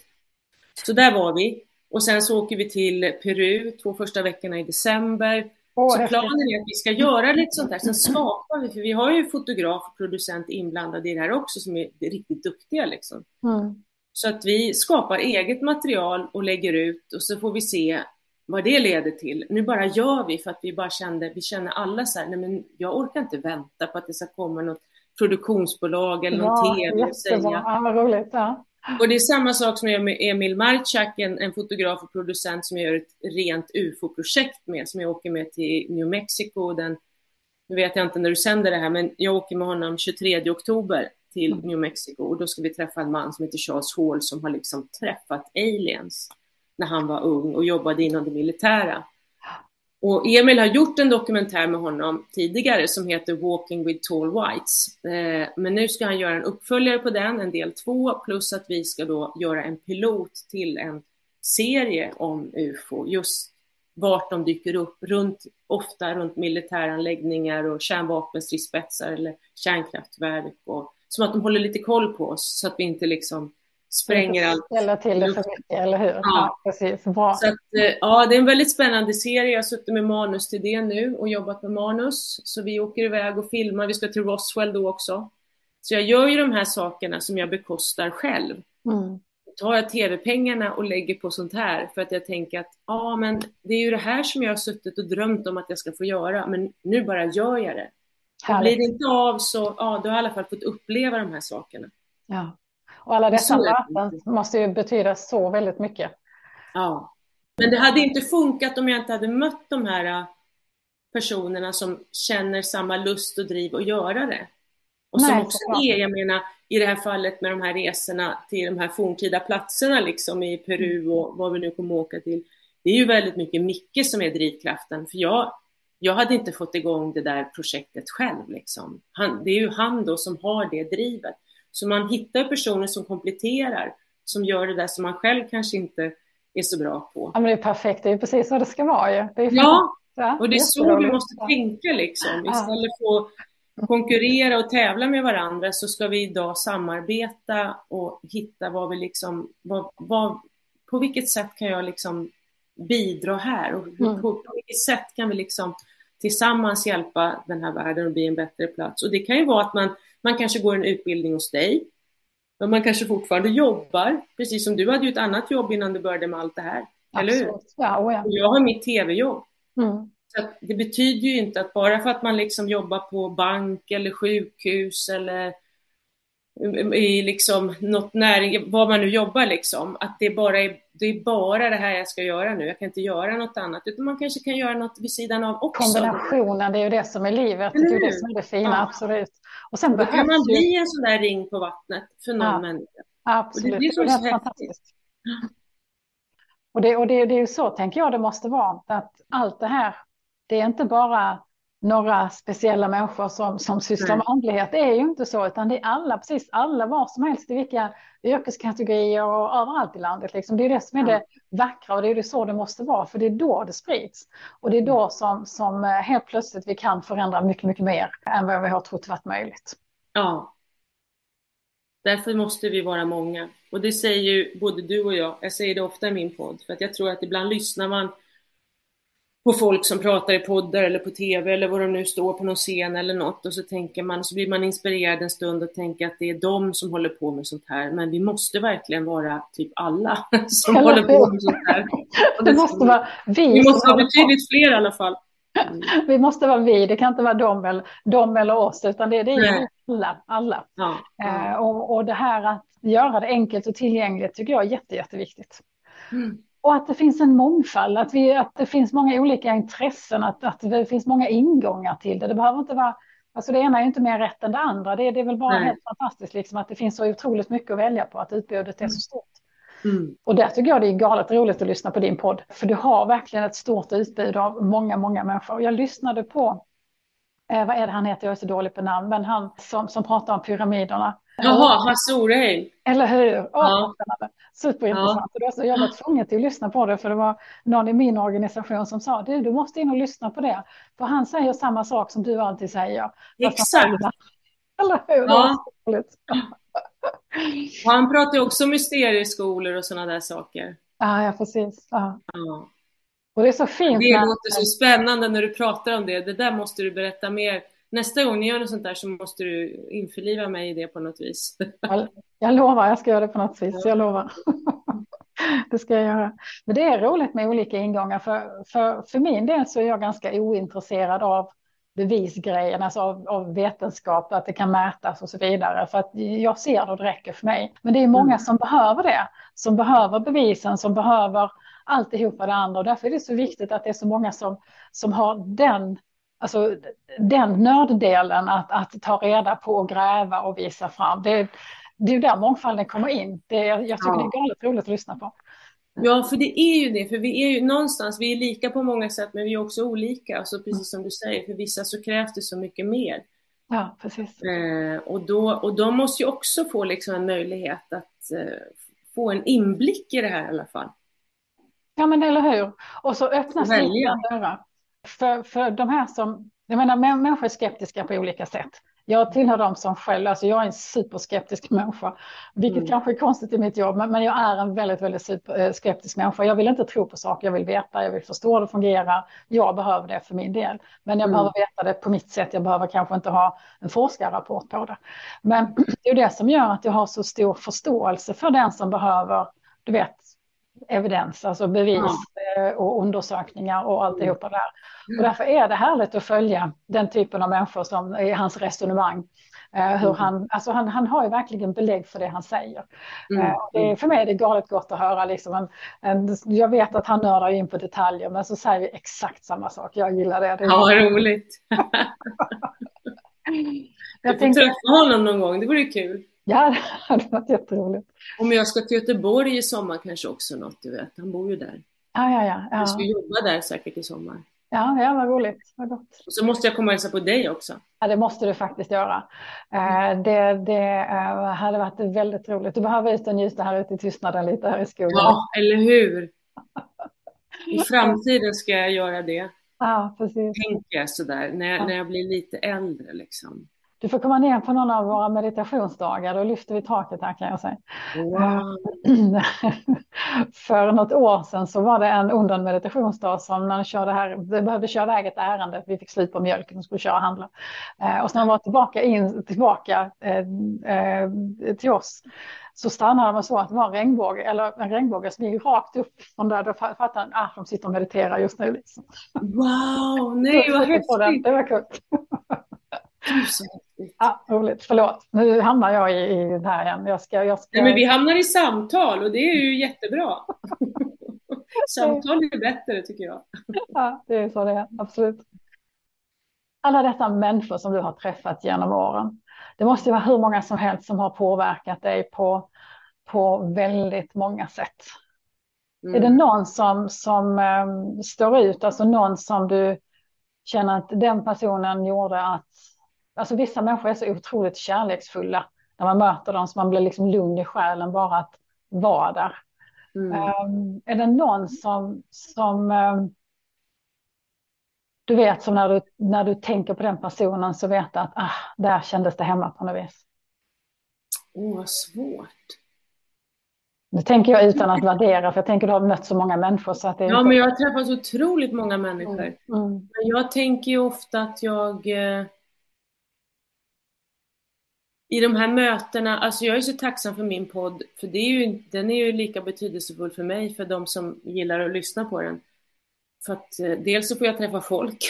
Så där var vi. Och sen så åker vi till Peru två första veckorna i december. Oh, så planen är att vi ska göra lite sånt där. Sen skapar vi, för vi har ju fotograf och producent inblandade i det här också som är riktigt duktiga liksom. Mm. Så att vi skapar eget material och lägger ut, och så får vi se vad det leder till. Nu bara gör vi, för att vi bara kände, vi känner alla så här, nej men jag orkar inte vänta på att det ska komma något produktionsbolag eller någon ja, tv och säga. Ja, vad roligt, ja. Och det är samma sak som jag gör med Emil Marchak, en, en fotograf och producent som jag gör ett rent U F O-projekt med, som jag åker med till New Mexico. Den, nu vet jag inte när du sänder det här, men jag åker med honom tjugotredje oktober till mm. New Mexico, och då ska vi träffa en man som heter Charles Hall som har liksom träffat aliens när han var ung och jobbade inom det militära. Och Emil har gjort en dokumentär med honom tidigare som heter Walking with Tall Whites. Eh, men nu ska han göra en uppföljare på den, en del två, plus att vi ska då göra en pilot till en serie om U F O. Just vart de dyker upp, runt, ofta runt militäranläggningar och kärnvapenstridsspetsar eller kärnkraftverk. Och, som att de håller lite koll på oss så att vi inte liksom spränger allt. Eller till det för mycket, eller hur? Ja, ja precis. Bra. Så att, ja, det är en väldigt spännande serie. Jag har suttit med manus till det nu och jobbat med manus. Så vi åker iväg och filmar. Vi ska till Roswell då också. Så jag gör ju de här sakerna som jag bekostar själv. Mm. Tar jag tv-pengarna och lägger på sånt här för att jag tänker att ja, men det är ju det här som jag har suttit och drömt om att jag ska få göra. Men nu bara gör jag det. Och blir det inte av så, ja, då har jag i alla fall fått uppleva de här sakerna. Ja. Och alla dessa möten måste ju betyda så väldigt mycket. Ja, men det hade inte funkat om jag inte hade mött de här personerna som känner samma lust och driv att göra det. Och som Nej, också är, jag menar, i det här fallet med de här resorna till de här forntida platserna liksom i Peru och vad vi nu kommer åka till. Det är ju väldigt mycket Micke som är drivkraften. För jag, jag hade inte fått igång det där projektet själv liksom. Han, det är ju han då som har det drivet. Så man hittar personer som kompletterar, som gör det där som man själv kanske inte är så bra på. Ja, men det är perfekt, det är precis vad det ska vara ju. Det är ja, ja, och det är så vi måste ja. tänka liksom. Istället för att konkurrera och tävla med varandra så ska vi idag samarbeta och hitta vad vi liksom, vad, vad, på vilket sätt kan jag liksom bidra här? Och Mm. på vilket sätt kan vi liksom tillsammans hjälpa den här världen att bli en bättre plats? Och det kan ju vara att man, man kanske går en utbildning hos dig. Men man kanske fortfarande jobbar. Precis som du hade ju ett annat jobb innan du började med allt det här. Eller hur? Ja, oh ja. Och jag har mitt tv-jobb. Mm. Så att det betyder ju inte att bara för att man liksom jobbar på bank eller sjukhus eller i liksom något näring, vad man nu jobbar liksom, att det bara är, det är bara det här jag ska göra nu. Jag kan inte göra något annat, utan man kanske kan göra något vid sidan av också. Kombinationen, det är ju det som är livet. Det är ju det som är det fina, ja. Absolut. Och sen då kan man ju... bli en sån där ring på vattnet för någon ja. människa. Absolut, och det är, så det är fantastiskt. Och, det, och det, det är ju så, tänker jag, det måste vara. Att allt det här, det är inte bara några speciella människor som, som sysslar med andlighet. Det är ju inte så, utan det är alla, precis alla, var som helst, i vilka yrkeskategorier och överallt i landet. Liksom. Det är det som är det vackra, och det är det så det måste vara, för det är då det sprids. Och det är då som, som helt plötsligt vi kan förändra mycket, mycket mer än vad vi har trott varit möjligt. Ja. Därför måste vi vara många. Och det säger ju både du och jag. Jag säger det ofta i min podd. För att jag tror att ibland lyssnar man på folk som pratar i poddar eller på tv eller vad de nu står på någon scen eller något. Och så tänker man, så blir man inspirerad en stund och tänker att det är de som håller på med sånt här. Men vi måste verkligen vara typ alla som eller håller på med sånt här. Och det, det måste vara vi. Vi måste vara betydligt fler i alla fall. Mm. Vi måste vara vi, det kan inte vara de eller, de eller oss, utan det, det är alla. alla. Ja, ja. Eh, och, och det här att göra det enkelt och tillgängligt tycker jag är jätte, jätteviktigt. Mm. Och att det finns en mångfald, att, vi, att det finns många olika intressen, att, att det finns många ingångar till det. Det behöver inte vara, alltså det ena är ju inte mer rätt än det andra. Det, det är väl bara Nej. helt fantastiskt liksom, att det finns så otroligt mycket att välja på, att utbudet är så stort. Mm. Och där tycker jag det är galet roligt att lyssna på din podd. För du har verkligen ett stort utbud av många, många människor. Jag lyssnade på, eh, vad är det han heter, jag är så dålig på namn, men han som, som pratar om pyramiderna. Jaha, Hasse Oreheim. Eller hur? Åh, Ja. Superintressant. Ja. Så jag var tvungen till att lyssna på det, för det var någon i min organisation som sa, du, du måste in och lyssna på det. För han säger samma sak som du alltid säger. Exakt. Eller hur? Ja. Och han pratar ju också om mysterieskolor och sådana där saker. Ja, ja precis. Ja. Ja. Och det är så fint. Det när... låter så spännande när du pratar om det. Det där måste du berätta mer. Nästa gång ni gör något sånt där så måste du införliva mig i det på något vis. Jag, jag lovar, jag ska göra det på något vis. Jag lovar. Det ska jag göra. Men det är roligt med olika ingångar. För, för, för min del så är jag ganska ointresserad av bevisgrejen, alltså av, av vetenskap, att det kan mätas och så vidare. För att jag ser det och det räcker för mig. Men det är många mm. som behöver det. Som behöver bevisen, som behöver alltihopa det andra. Och därför är det så viktigt att det är så många som, som har den, alltså, den nörddelen att, att ta reda på och gräva och visa fram. Det, det är ju där mångfalden kommer in. Det, jag tycker ja. det är galet roligt att lyssna på. Ja, för det är ju det. För vi är ju någonstans, vi är lika på många sätt, men vi är också olika. Alltså, precis som du säger, för vissa så krävs det så mycket mer. Ja, precis. Eh, och, då, och de måste ju också få liksom en möjlighet att eh, få en inblick i det här i alla fall. Ja, men eller hur? Och så öppnas lite dörrar. För, för de här som, jag menar, människor är skeptiska på olika sätt. Jag tillhör dem som själv, alltså jag är en superskeptisk människa, vilket mm. kanske är konstigt i mitt jobb, men, men jag är en väldigt, väldigt super, skeptisk människa. Jag vill inte tro på saker, jag vill veta, jag vill förstå hur det fungerar. Jag behöver det för min del, men jag mm. behöver veta det på mitt sätt. Jag behöver kanske inte ha en forskarrapport på det. Men det är det som gör att jag har så stor förståelse för den som behöver, du vet, evidens, alltså bevis mm. och undersökningar och alltihopa där. Och därför är det härligt att följa den typen av människor som i hans resonemang. Eh, hur mm. han, alltså han, han har ju verkligen belägg för det han säger. Mm. Eh, det, för mig är det galet gott att höra. Liksom en, en, jag vet att han nördar in på detaljer, men så säger vi exakt samma sak. Jag gillar det. det ja, vad roligt. jag du får tänkte... träffa honom någon gång, det vore kul. Ja, det hade varit jätteroligt. Om jag ska till Göteborg i sommar kanske också något, du vet. Han bor ju där. Ja, ja, ja. ja. Jag ska jobba där säkert i sommar. Ja, ja, vad roligt. Vad gott. Och så måste jag komma och hälsa på dig också. Ja, det måste du faktiskt göra. Mm. Det, det hade varit väldigt roligt. Du behöver ut och njuta här ute i tystnaden lite här i skogen. Ja, eller hur? I framtiden ska jag göra det. Ja, precis. Tänker jag sådär, när, ja. när jag blir lite äldre liksom. Du får komma ner på någon av våra meditationsdagar, då lyfter vi taket här kan jag säga. Wow. För något år sedan så var det en under en meditationsdag som när jag körde här, vi behövde köra iväg ett ärende, vi fick slut på mjölken och skulle köra och handla. Eh, och sen när man var tillbaka, in, tillbaka eh, eh, till oss så stannade man så att det var en regnbåge, eller en regnbåge som gick rakt upp från där, då fattade man att ah, de sitter och mediterar just nu. Liksom. Wow, nej vad häftigt. Det var kul. Ja, roligt. Förlåt. Nu hamnar jag i, i det här igen. Jag ska, jag ska... Nej, men vi hamnar i samtal och det är ju jättebra. Samtal är bättre tycker jag. Ja, det är så det är. Absolut. Alla dessa människor som du har träffat genom åren. Det måste ju vara hur många som helst som har påverkat dig på, på väldigt många sätt. Mm. Är det någon som, som um, står ut? Alltså någon som du känner att den personen gjorde att... Alltså vissa människor är så otroligt kärleksfulla när man möter dem, så man blir liksom lugn i själen bara att vara där. Mm. Um, är det någon som, som um, du vet, som när du, när du tänker på den personen så vet du att ah, där kändes det hemma på något vis? Åh, oh, vad svårt. Nu tänker jag utan att värdera, för jag tänker att du har mött så många människor. Så att det är ja, inte... men jag har träffat så otroligt många människor. Mm. Mm. Men jag tänker ju ofta att jag... Eh... I de här mötena, alltså jag är så tacksam för min podd, för det är ju, den är ju lika betydelsefull för mig, för de som gillar att lyssna på den. För att eh, dels så får jag träffa folk.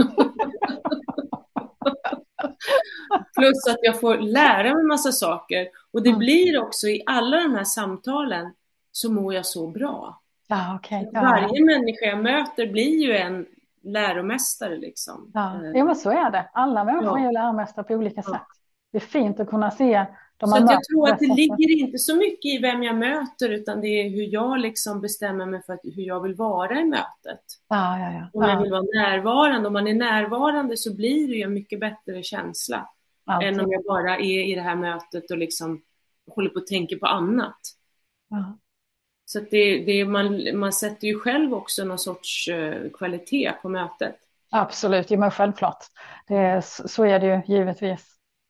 Plus att jag får lära mig en massa saker. Och det mm. blir också i alla de här samtalen så mår jag så bra. Ja, okay. Ja. Varje människa jag möter blir ju en läromästare liksom. Ja, ja men så är det. Alla människor ja. är läromästare på olika ja. sätt. Det är fint att kunna se de så att jag tror att det ligger inte så mycket i vem jag möter, utan det är hur jag liksom bestämmer mig för att, hur jag vill vara i mötet. Ja, ja, ja. Om jag vill vara närvarande. Om man är närvarande så blir det ju en mycket bättre känsla. Ja, än om jag bara är i det här mötet och liksom håller på att tänka på annat. Ja. Så att det, det, man, man sätter ju själv också någon sorts uh, kvalitet på mötet. Absolut, ja, men självklart. Det, så är det ju givetvis.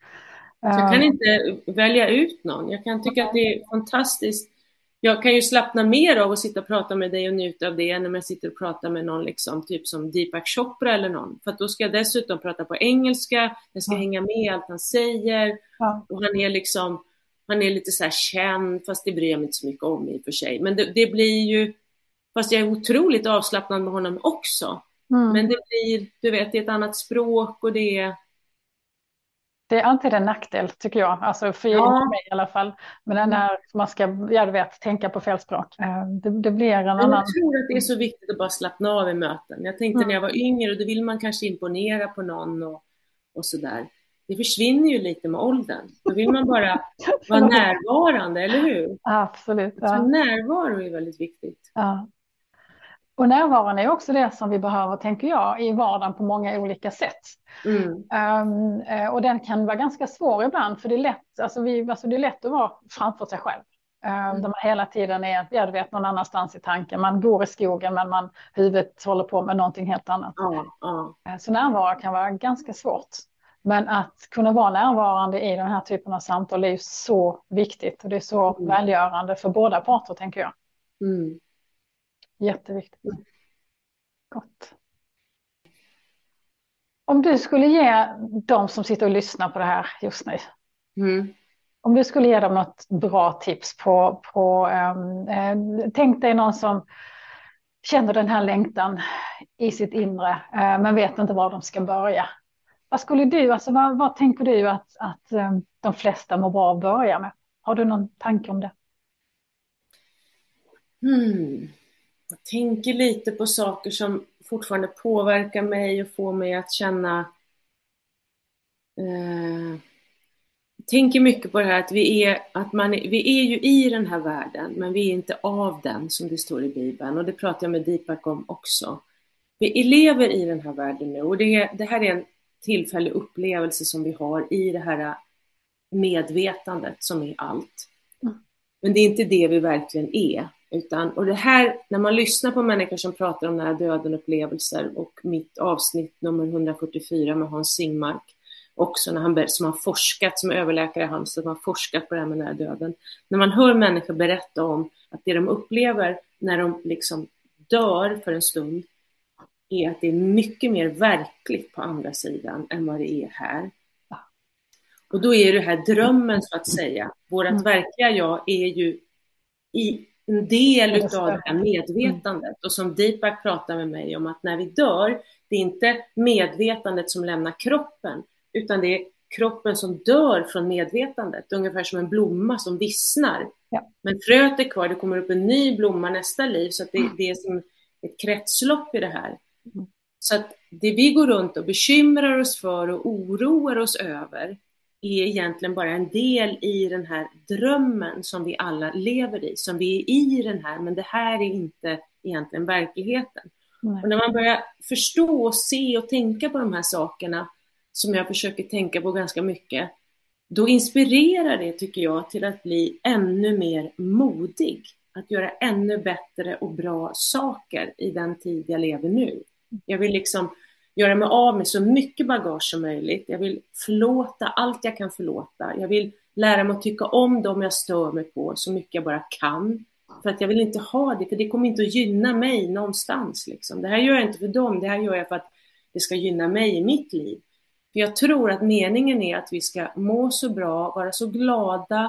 Så jag kan inte välja ut någon. Jag kan tycka att det är fantastiskt. Jag kan ju slappna mer av att sitta och prata med dig och njuta av det än när jag sitter och pratar med någon liksom, typ som Deepak Chopra eller någon. För att då ska jag dessutom prata på engelska. Jag ska ja. hänga med allt han säger. Ja. Och han är liksom, han är lite så här känd, fast det bryr jag mig inte så mycket om i och för sig. Men det, det blir ju, fast jag är otroligt avslappnad med honom också. Mm. Men det blir, du vet, det är ett annat språk och det är... Det är alltid en nackdel tycker jag, alltså för ja. mig i alla fall. Men den där man ska, jag vet, tänka på fel språk. Det, det blir en jag annan... Jag tror att det är så viktigt att bara slappna av i möten. Jag tänkte mm. när jag var yngre, och då vill man kanske imponera på någon och, och sådär. Det försvinner ju lite med åldern. Då vill man bara vara närvarande, eller hur? Absolut. Ja. Så närvaro är väldigt viktigt. Ja. Och närvaron är också det som vi behöver, tänker jag, i vardagen på många olika sätt. Mm. Um, och den kan vara ganska svår ibland, för det är lätt, alltså vi, alltså det är lätt att vara framför sig själv. Um, mm. Där man hela tiden är, jag vet, någon annanstans i tanken. Man går i skogen men man, huvudet håller på med någonting helt annat. Mm. Mm. Så närvaro kan vara ganska svårt. Men att kunna vara närvarande i den här typen av samtal är ju så viktigt. Och det är så mm. välgörande för båda parter, tänker jag. Mm. Jätteviktigt. Gott. Om du skulle ge de som sitter och lyssnar på det här just nu. Mm. Om du skulle ge dem något bra tips på... på um, eh, tänk dig någon som känner den här längtan i sitt inre. Eh, men vet inte var de ska börja. Vad skulle du, alltså vad, vad tänker du att, att um, de flesta mår bra att börja med? Har du någon tanke om det? Mm. Jag tänker lite på saker som fortfarande påverkar mig och får mig att känna... Eh, jag tänker mycket på det här att vi är, att man är, vi är ju i den här världen, men vi är inte av den, som det står i Bibeln. Och det pratar jag med Deepak om också. Vi lever i den här världen nu, och det, det här är en tillfällig upplevelse som vi har i det här medvetandet som är allt. Mm. Men det är inte det vi verkligen är. Utan, och det här, när man lyssnar på människor som pratar om nära döden upplevelser, och mitt avsnitt nummer hundrafyrtiofyra med Hans Singmark, också, när han, som har forskat, som överläkare i Halmstad, som har forskat på det här med nära döden. När man hör människor berätta om att det de upplever när de liksom dör för en stund är att det är mycket mer verkligt på andra sidan än vad det är här. Och då är det här drömmen, så att säga. Vårat mm. verkliga jag är ju i en del utav det här medvetandet. Och som Deepak pratar med mig om, att när vi dör, det är inte medvetandet som lämnar kroppen, utan det är kroppen som dör från medvetandet. Ungefär som en blomma som vissnar. Ja. Men fröet är kvar, det kommer upp en ny blomma nästa liv. Så att det, det är som ett kretslopp i det här. Mm. Så att det vi går runt och bekymrar oss för och oroar oss över är egentligen bara en del i den här drömmen som vi alla lever i. Som vi är i den här, men det här är inte egentligen verkligheten. Mm. Och när man börjar förstå och se och tänka på de här sakerna, som jag försöker tänka på ganska mycket, då inspirerar det, tycker jag, till att bli ännu mer modig. Att göra ännu bättre och bra saker i den tid jag lever nu. Jag vill liksom göra mig av med så mycket bagage som möjligt. Jag vill förlåta allt jag kan förlåta. Jag vill lära mig att tycka om dem jag stör mig på så mycket jag bara kan. För att jag vill inte ha det, för det kommer inte att gynna mig någonstans. Liksom. Det här gör jag inte för dem, det här gör jag för att det ska gynna mig i mitt liv. För jag tror att meningen är att vi ska må så bra, vara så glada,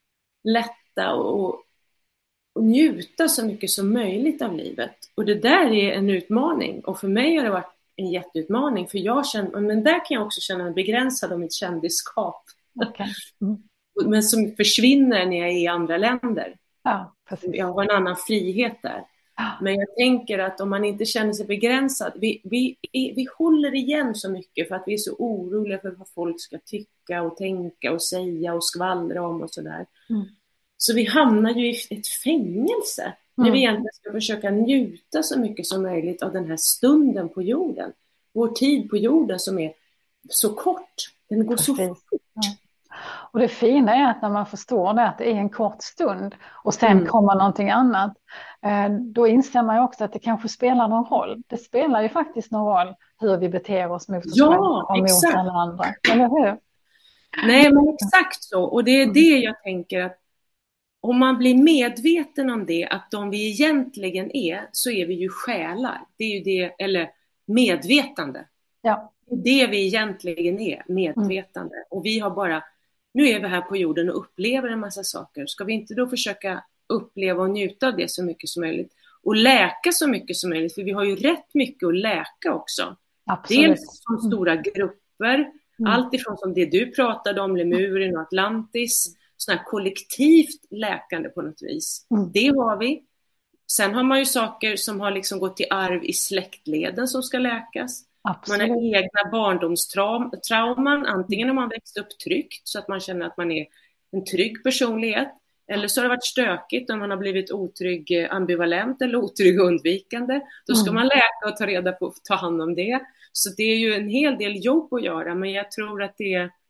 lätta och, och njuta så mycket som möjligt av livet. Och det där är en utmaning. Och för mig har det varit en jätteutmaning. För jag känner, men där kan jag också känna mig begränsad av mitt kändisskap. Okay. Mm. Men som försvinner när jag är i andra länder. Ja, precis. Jag har en annan frihet där. Men jag tänker att om man inte känner sig begränsad, vi, vi, vi håller igen så mycket för att vi är så oroliga för vad folk ska tycka och tänka och säga och skvallra om och sådär. Mm. Så vi hamnar ju i ett fängelse mm. när vi egentligen ska försöka njuta så mycket som möjligt av den här stunden på jorden. Vår tid på jorden som är så kort, den går så fort. Ja. Och det fina är att när man förstår det, att det är en kort stund och sen mm. kommer någonting annat, då inser man ju också att det kanske spelar någon roll. Det spelar ju faktiskt någon roll hur vi beter oss mot oss ja, själva och mot alla andra. Eller hur? Nej, men exakt så. Och det är det jag tänker, att om man blir medveten om det, att de vi egentligen är, så är vi ju själar. Det är ju det, eller medvetande. Ja. Det vi egentligen är, medvetande. Mm. Och vi har bara, nu är vi här på jorden och upplever en massa saker. Ska vi inte då försöka uppleva och njuta av det så mycket som möjligt? Och läka så mycket som möjligt, för vi har ju rätt mycket att läka också. Absolut. Dels som stora grupper, mm. allt ifrån som det du pratade om, Lemurien och Atlantis, sådana här kollektivt läkande på något vis. Mm. Det har vi. Sen har man ju saker som har liksom gått i arv i släktleden som ska läkas. Absolut. Man har egna barndomstrauman, antingen om man växt upp tryggt så att man känner att man är en trygg personlighet, eller så har det varit stökigt om man har blivit otrygg ambivalent eller otrygg undvikande. Då ska mm. man läka och ta reda på, ta hand om det. Så det är ju en hel del jobb att göra, men jag tror att det är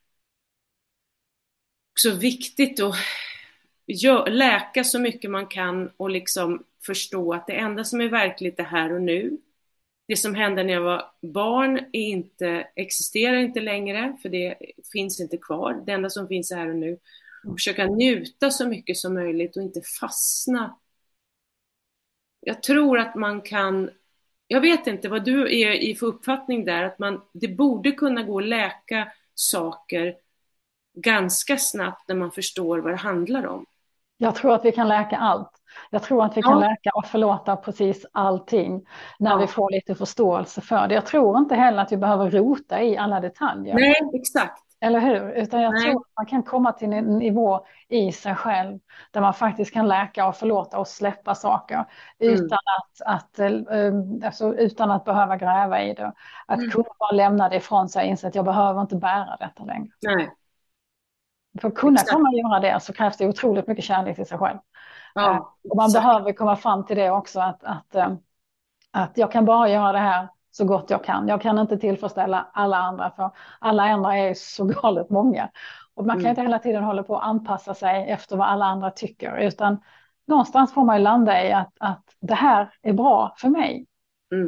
också viktigt att gör, läka så mycket man kan och liksom förstå att det enda som är verkligt är här och nu. Det som hände när jag var barn är inte, existerar inte längre, för det finns inte kvar. Det enda som finns är här och nu. Och försöka njuta så mycket som möjligt och inte fastna. Jag tror att man kan, jag vet inte vad du är i för uppfattning där, att man, det borde kunna gå att läka saker ganska snabbt när man förstår vad det handlar om. Jag tror att vi kan läka allt. Jag tror att vi kan ja. läka och förlåta precis allting när ja. vi får lite förståelse för det. Jag tror inte heller att vi behöver rota i alla detaljer. Nej, exakt. Eller hur? Utan jag Nej. tror att man kan komma till en nivå i sig själv där man faktiskt kan läka och förlåta och släppa saker mm. utan, att, att, alltså, utan att behöva gräva i det. Att mm. kunna bara lämna det ifrån sig och inse att jag behöver inte bära detta längre. Nej. För att kunna Exakt. komma och göra det så krävs det otroligt mycket kärlek till sig själv. Ja, och man exakt. behöver komma fram till det också, att, att, att jag kan bara göra det här så gott jag kan. Jag kan inte tillfredsställa alla andra, för alla andra är så galet många. Och man kan mm. inte hela tiden hålla på att anpassa sig efter vad alla andra tycker, utan någonstans får man ju landa i att, att det här är bra för mig. Mm.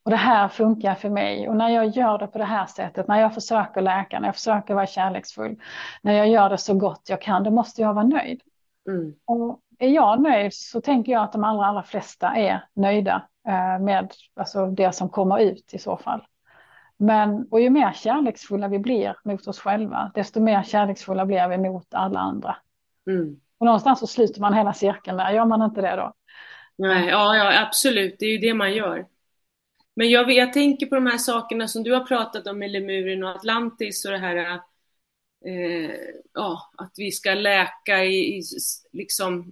Och det här funkar för mig. Och när jag gör det på det här sättet, när jag försöker läka, när jag försöker vara kärleksfull, när jag gör det så gott jag kan, då måste jag vara nöjd. Mm. Och är jag nöjd så tänker jag att de allra, allra flesta är nöjda eh, med alltså, det som kommer ut i så fall. Men, och ju mer kärleksfulla vi blir mot oss själva, desto mer kärleksfulla blir vi mot alla andra. Mm. Och någonstans så sluter man hela cirkeln där, gör man inte det då? Nej, ja, ja, absolut, det är ju det man gör. Men jag, jag tänker på de här sakerna som du har pratat om med Lemuren och Atlantis och det här, eh, ja, att vi ska läka i, i liksom,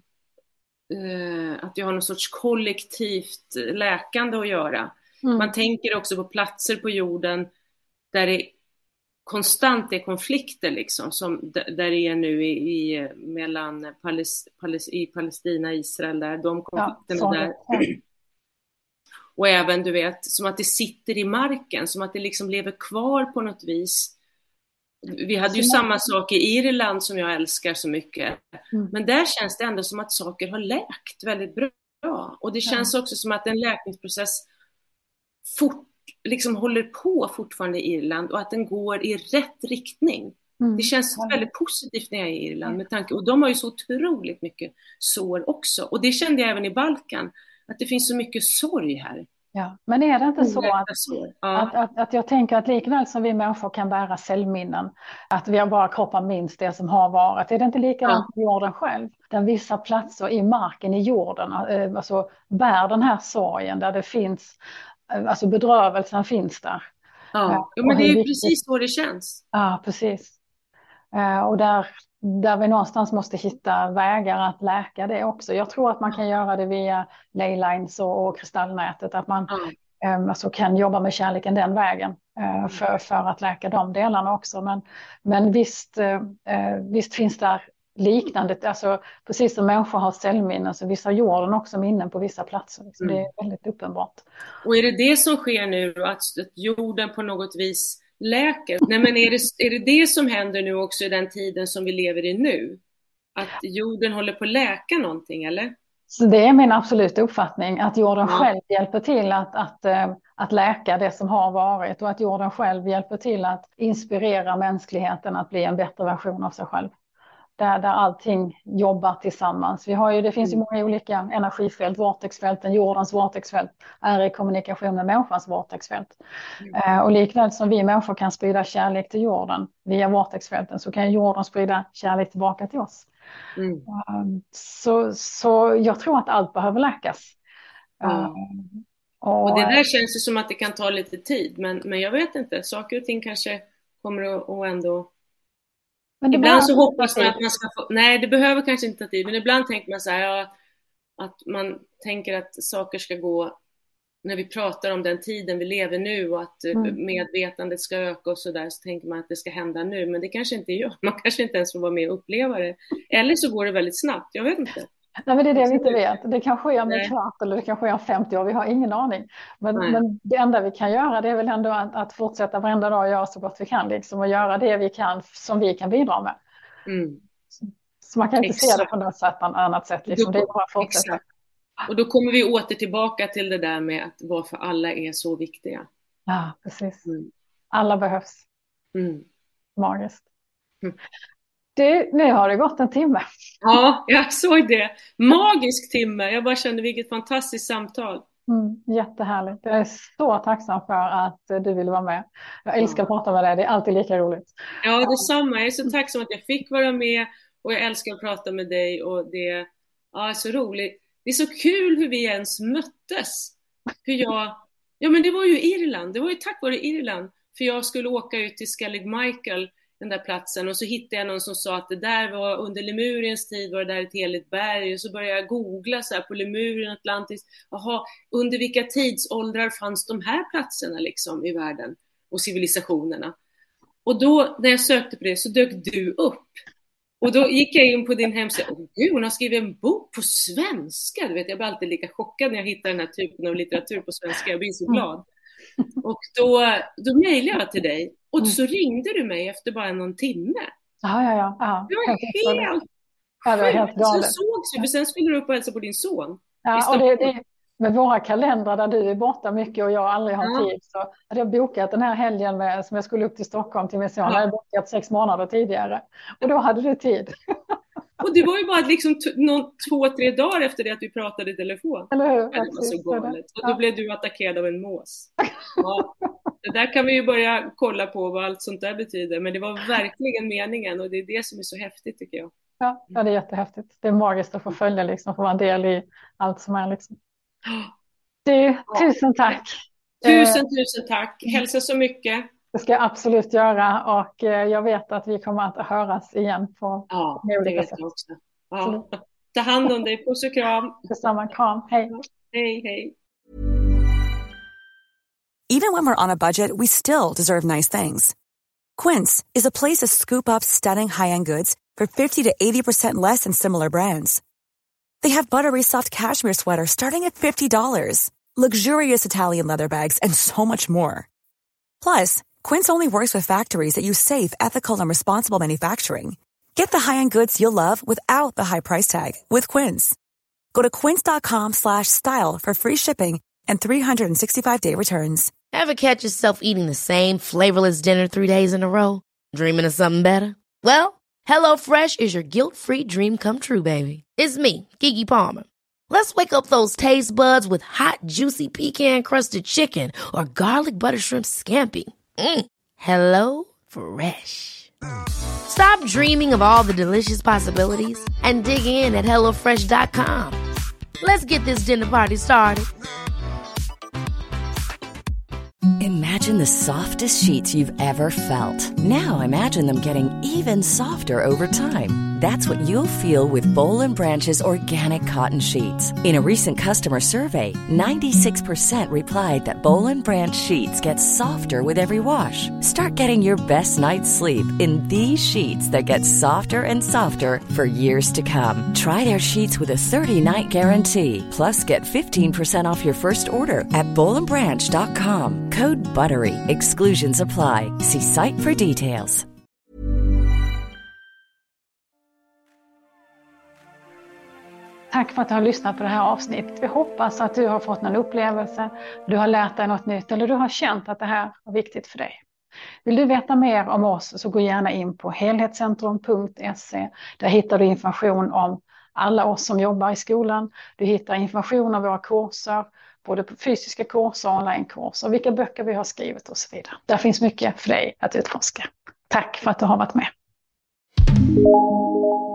eh, att vi har någon sorts kollektivt läkande att göra. Mm. Man tänker också på platser på jorden där det konstant är konflikter liksom, som där det är nu i, i mellan Palis, Palis, i Palestina och Israel, där de konflikterna ja, där. Och även, du vet, som att det sitter i marken, som att det liksom lever kvar på något vis. Vi hade ju så samma sak i Irland som jag älskar så mycket. Mm. Men där känns det ändå som att saker har läkt väldigt bra. Och det känns ja. också som att en läkningsprocess fort, liksom håller på fortfarande i Irland och att den går i rätt riktning. Mm. Det känns ja. väldigt positivt när jag är i Irland med tanke. Och de har ju så otroligt mycket sår också. Och det kände jag även i Balkan. Att det finns så mycket sorg här. Ja, men är det inte så att, ja. att, att, att jag tänker att likväl som vi människor kan bära cellminnen, att vi har bara kroppar minns det som har varit, är det inte likadant på ja. jorden själv? Där vissa platser i marken, i jorden, alltså bär den här sorgen, där det finns, alltså bedrövelsen finns där. Ja, ja men det är ju precis så det känns. Ja, precis. Och där, där vi någonstans måste hitta vägar att läka det också. Jag tror att man kan göra det via leylines och, och kristallnätet. Att man mm. alltså kan jobba med kärleken den vägen uh, för, för att läka de delarna också. Men, men visst, uh, visst finns där liknande, alltså precis som människor har cellminnen så visst har jorden också minnen på vissa platser. Liksom. Mm. Det är väldigt uppenbart. Och är det det som sker nu, att, att jorden på något vis läker? Nej, men är det, är det det som händer nu också i den tiden som vi lever i nu? Att jorden håller på att läka någonting, eller? Så det är min absoluta uppfattning, att jorden ja. själv hjälper till att, att, att läka det som har varit och att jorden själv hjälper till att inspirera mänskligheten att bli en bättre version av sig själv. Där, där allting jobbar tillsammans. Vi har ju, det finns ju många olika energifält, vortexfälten, jordens vortexfält är i kommunikation med människans vortexfält. Mm. Eh, och likväl som vi människor kan sprida kärlek till jorden via vortexfälten så kan jorden sprida kärlek tillbaka till oss. Mm. Um, så, så jag tror att allt behöver läkas. Mm. Um, och, och det där känns ju som att det kan ta lite tid, men, men jag vet inte, saker och ting kanske kommer att, att ändå... Men ibland så hoppas man att man ska få, nej det behöver kanske inte ta tid, men ibland tänker man så här, ja, att man tänker att saker ska gå, när vi pratar om den tiden vi lever nu och att mm. medvetandet ska öka och så där, så tänker man att det ska hända nu, men det kanske inte gör, man kanske inte ens får vara med och uppleva det, eller så går det väldigt snabbt, jag vet inte. Nej, men det är det vi inte vet. Det kan ske om en kvart eller det kan ske om femtio år. Vi har ingen aning. Men, men det enda vi kan göra det är väl ändå att, att fortsätta varenda dag och göra så gott vi kan. Liksom, och göra det vi kan som vi kan bidra med. Mm. Så, så man kan inte exakt. se det på något sätt, annat sätt. Liksom. Då, det är bara att fortsätta. Exakt. Och då kommer vi åter tillbaka till det där med att varför alla är så viktiga. Ja, precis. Mm. Alla behövs. Mm. Magiskt. Mm. Du, nu har det gått en timme. Ja, jag såg det. Magisk timme. Jag bara kände vilket fantastiskt samtal. Mm, jättehärligt. Jag är så tacksam för att du ville vara med. Jag älskar att prata med dig. Det är alltid lika roligt. Ja, detsamma. Jag är så tacksam att jag fick vara med. Och jag älskar att prata med dig. Och det ja, är så roligt. Det är så kul hur vi ens möttes. Hur jag... Ja, men det var ju Irland. Det var ju tack vare Irland. För jag skulle åka ut till Skellig Michael, den där platsen, och så hittade jag någon som sa att det där var under Lemuriens tid, var det där ett heligt berg, och så började jag googla så här på Lemurien, Atlantis, jaha, under vilka tidsåldrar fanns de här platserna liksom i världen och civilisationerna, och då när jag sökte på det så dök du upp, och då gick jag in på din hemsida, och gud, hon har skrivit en bok på svenska, du vet, jag blir alltid lika chockad när jag hittar den här typen av litteratur på svenska, jag blir så glad. Och då, då mejlade jag till dig. Och mm. så ringde du mig efter bara någon timme. Ja, ja, ja. ja. Det var helt ja, det var helt galet. Så sågs vi, för sen skulle du upp och hälsa på din son. Ja, och det, det, med våra kalendrar där du är borta mycket och jag aldrig har Ja. tid, så hade jag bokat den här helgen med, som jag skulle upp till Stockholm till min son. Ja. Jag hade bokat sex månader tidigare och då hade du tid. Och det var ju bara liksom t- någon, två, tre dagar efter det att vi pratade i telefon. Eller hur? Ja, det var så galet. Och då Ja. blev du attackerad av en mås. Ja. Det där kan vi ju börja kolla på vad allt sånt där betyder. Men det var verkligen meningen och det är det som är så häftigt tycker jag. Ja, ja, det är jättehäftigt. Det är magiskt att få följa, liksom, få vara en del i allt som är. Liksom. Du, tusen tack. Tusen, tusen tack. Hälsa så mycket. Det ska jag absolut göra och jag vet att vi kommer att höras igen på Ja, med det olika vet sätt. jag också. Ja. Ta hand om dig. Puss och kram. Detsamma, kram. Hej. Hej, hej. Even when we're on a budget, we still deserve nice things. Quince is a place to scoop up stunning high-end goods for fifty to eighty percent less than similar brands. They have buttery soft cashmere sweaters starting at fifty dollars, luxurious Italian leather bags, and so much more. Plus, Quince only works with factories that use safe, ethical, and responsible manufacturing. Get the high-end goods you'll love without the high price tag with Quince. Go to quince.com slash style for free shipping and three sixty-five day returns. Ever catch yourself eating the same flavorless dinner three days in a row? Dreaming of something better? Well, HelloFresh is your guilt-free dream come true, baby. It's me, Keke Palmer. Let's wake up those taste buds with hot, juicy pecan-crusted chicken or garlic butter shrimp scampi. Mm. Hello Fresh. Stop dreaming of all the delicious possibilities and dig in at hello fresh dot com. Let's get this dinner party started. Imagine the softest sheets you've ever felt. Now imagine them getting even softer over time. That's what you'll feel with Boll and Branch's organic cotton sheets. In a recent customer survey, ninety-six percent replied that Boll and Branch sheets get softer with every wash. Start getting your best night's sleep in these sheets that get softer and softer for years to come. Try their sheets with a thirty-night guarantee. Plus, get fifteen percent off your first order at boll and branch dot com. Code BUTTERY. Exclusions apply. See site for details. Tack för att du har lyssnat på det här avsnittet. Vi hoppas att du har fått någon upplevelse, du har lärt dig något nytt eller du har känt att det här är viktigt för dig. Vill du veta mer om oss så gå gärna in på helhetscentrum punkt se. Där hittar du information om alla oss som jobbar i skolan. Du hittar information om våra kurser, både fysiska kurser och onlinekurser, vilka böcker vi har skrivit och så vidare. Där finns mycket för dig att utforska. Tack för att du har varit med.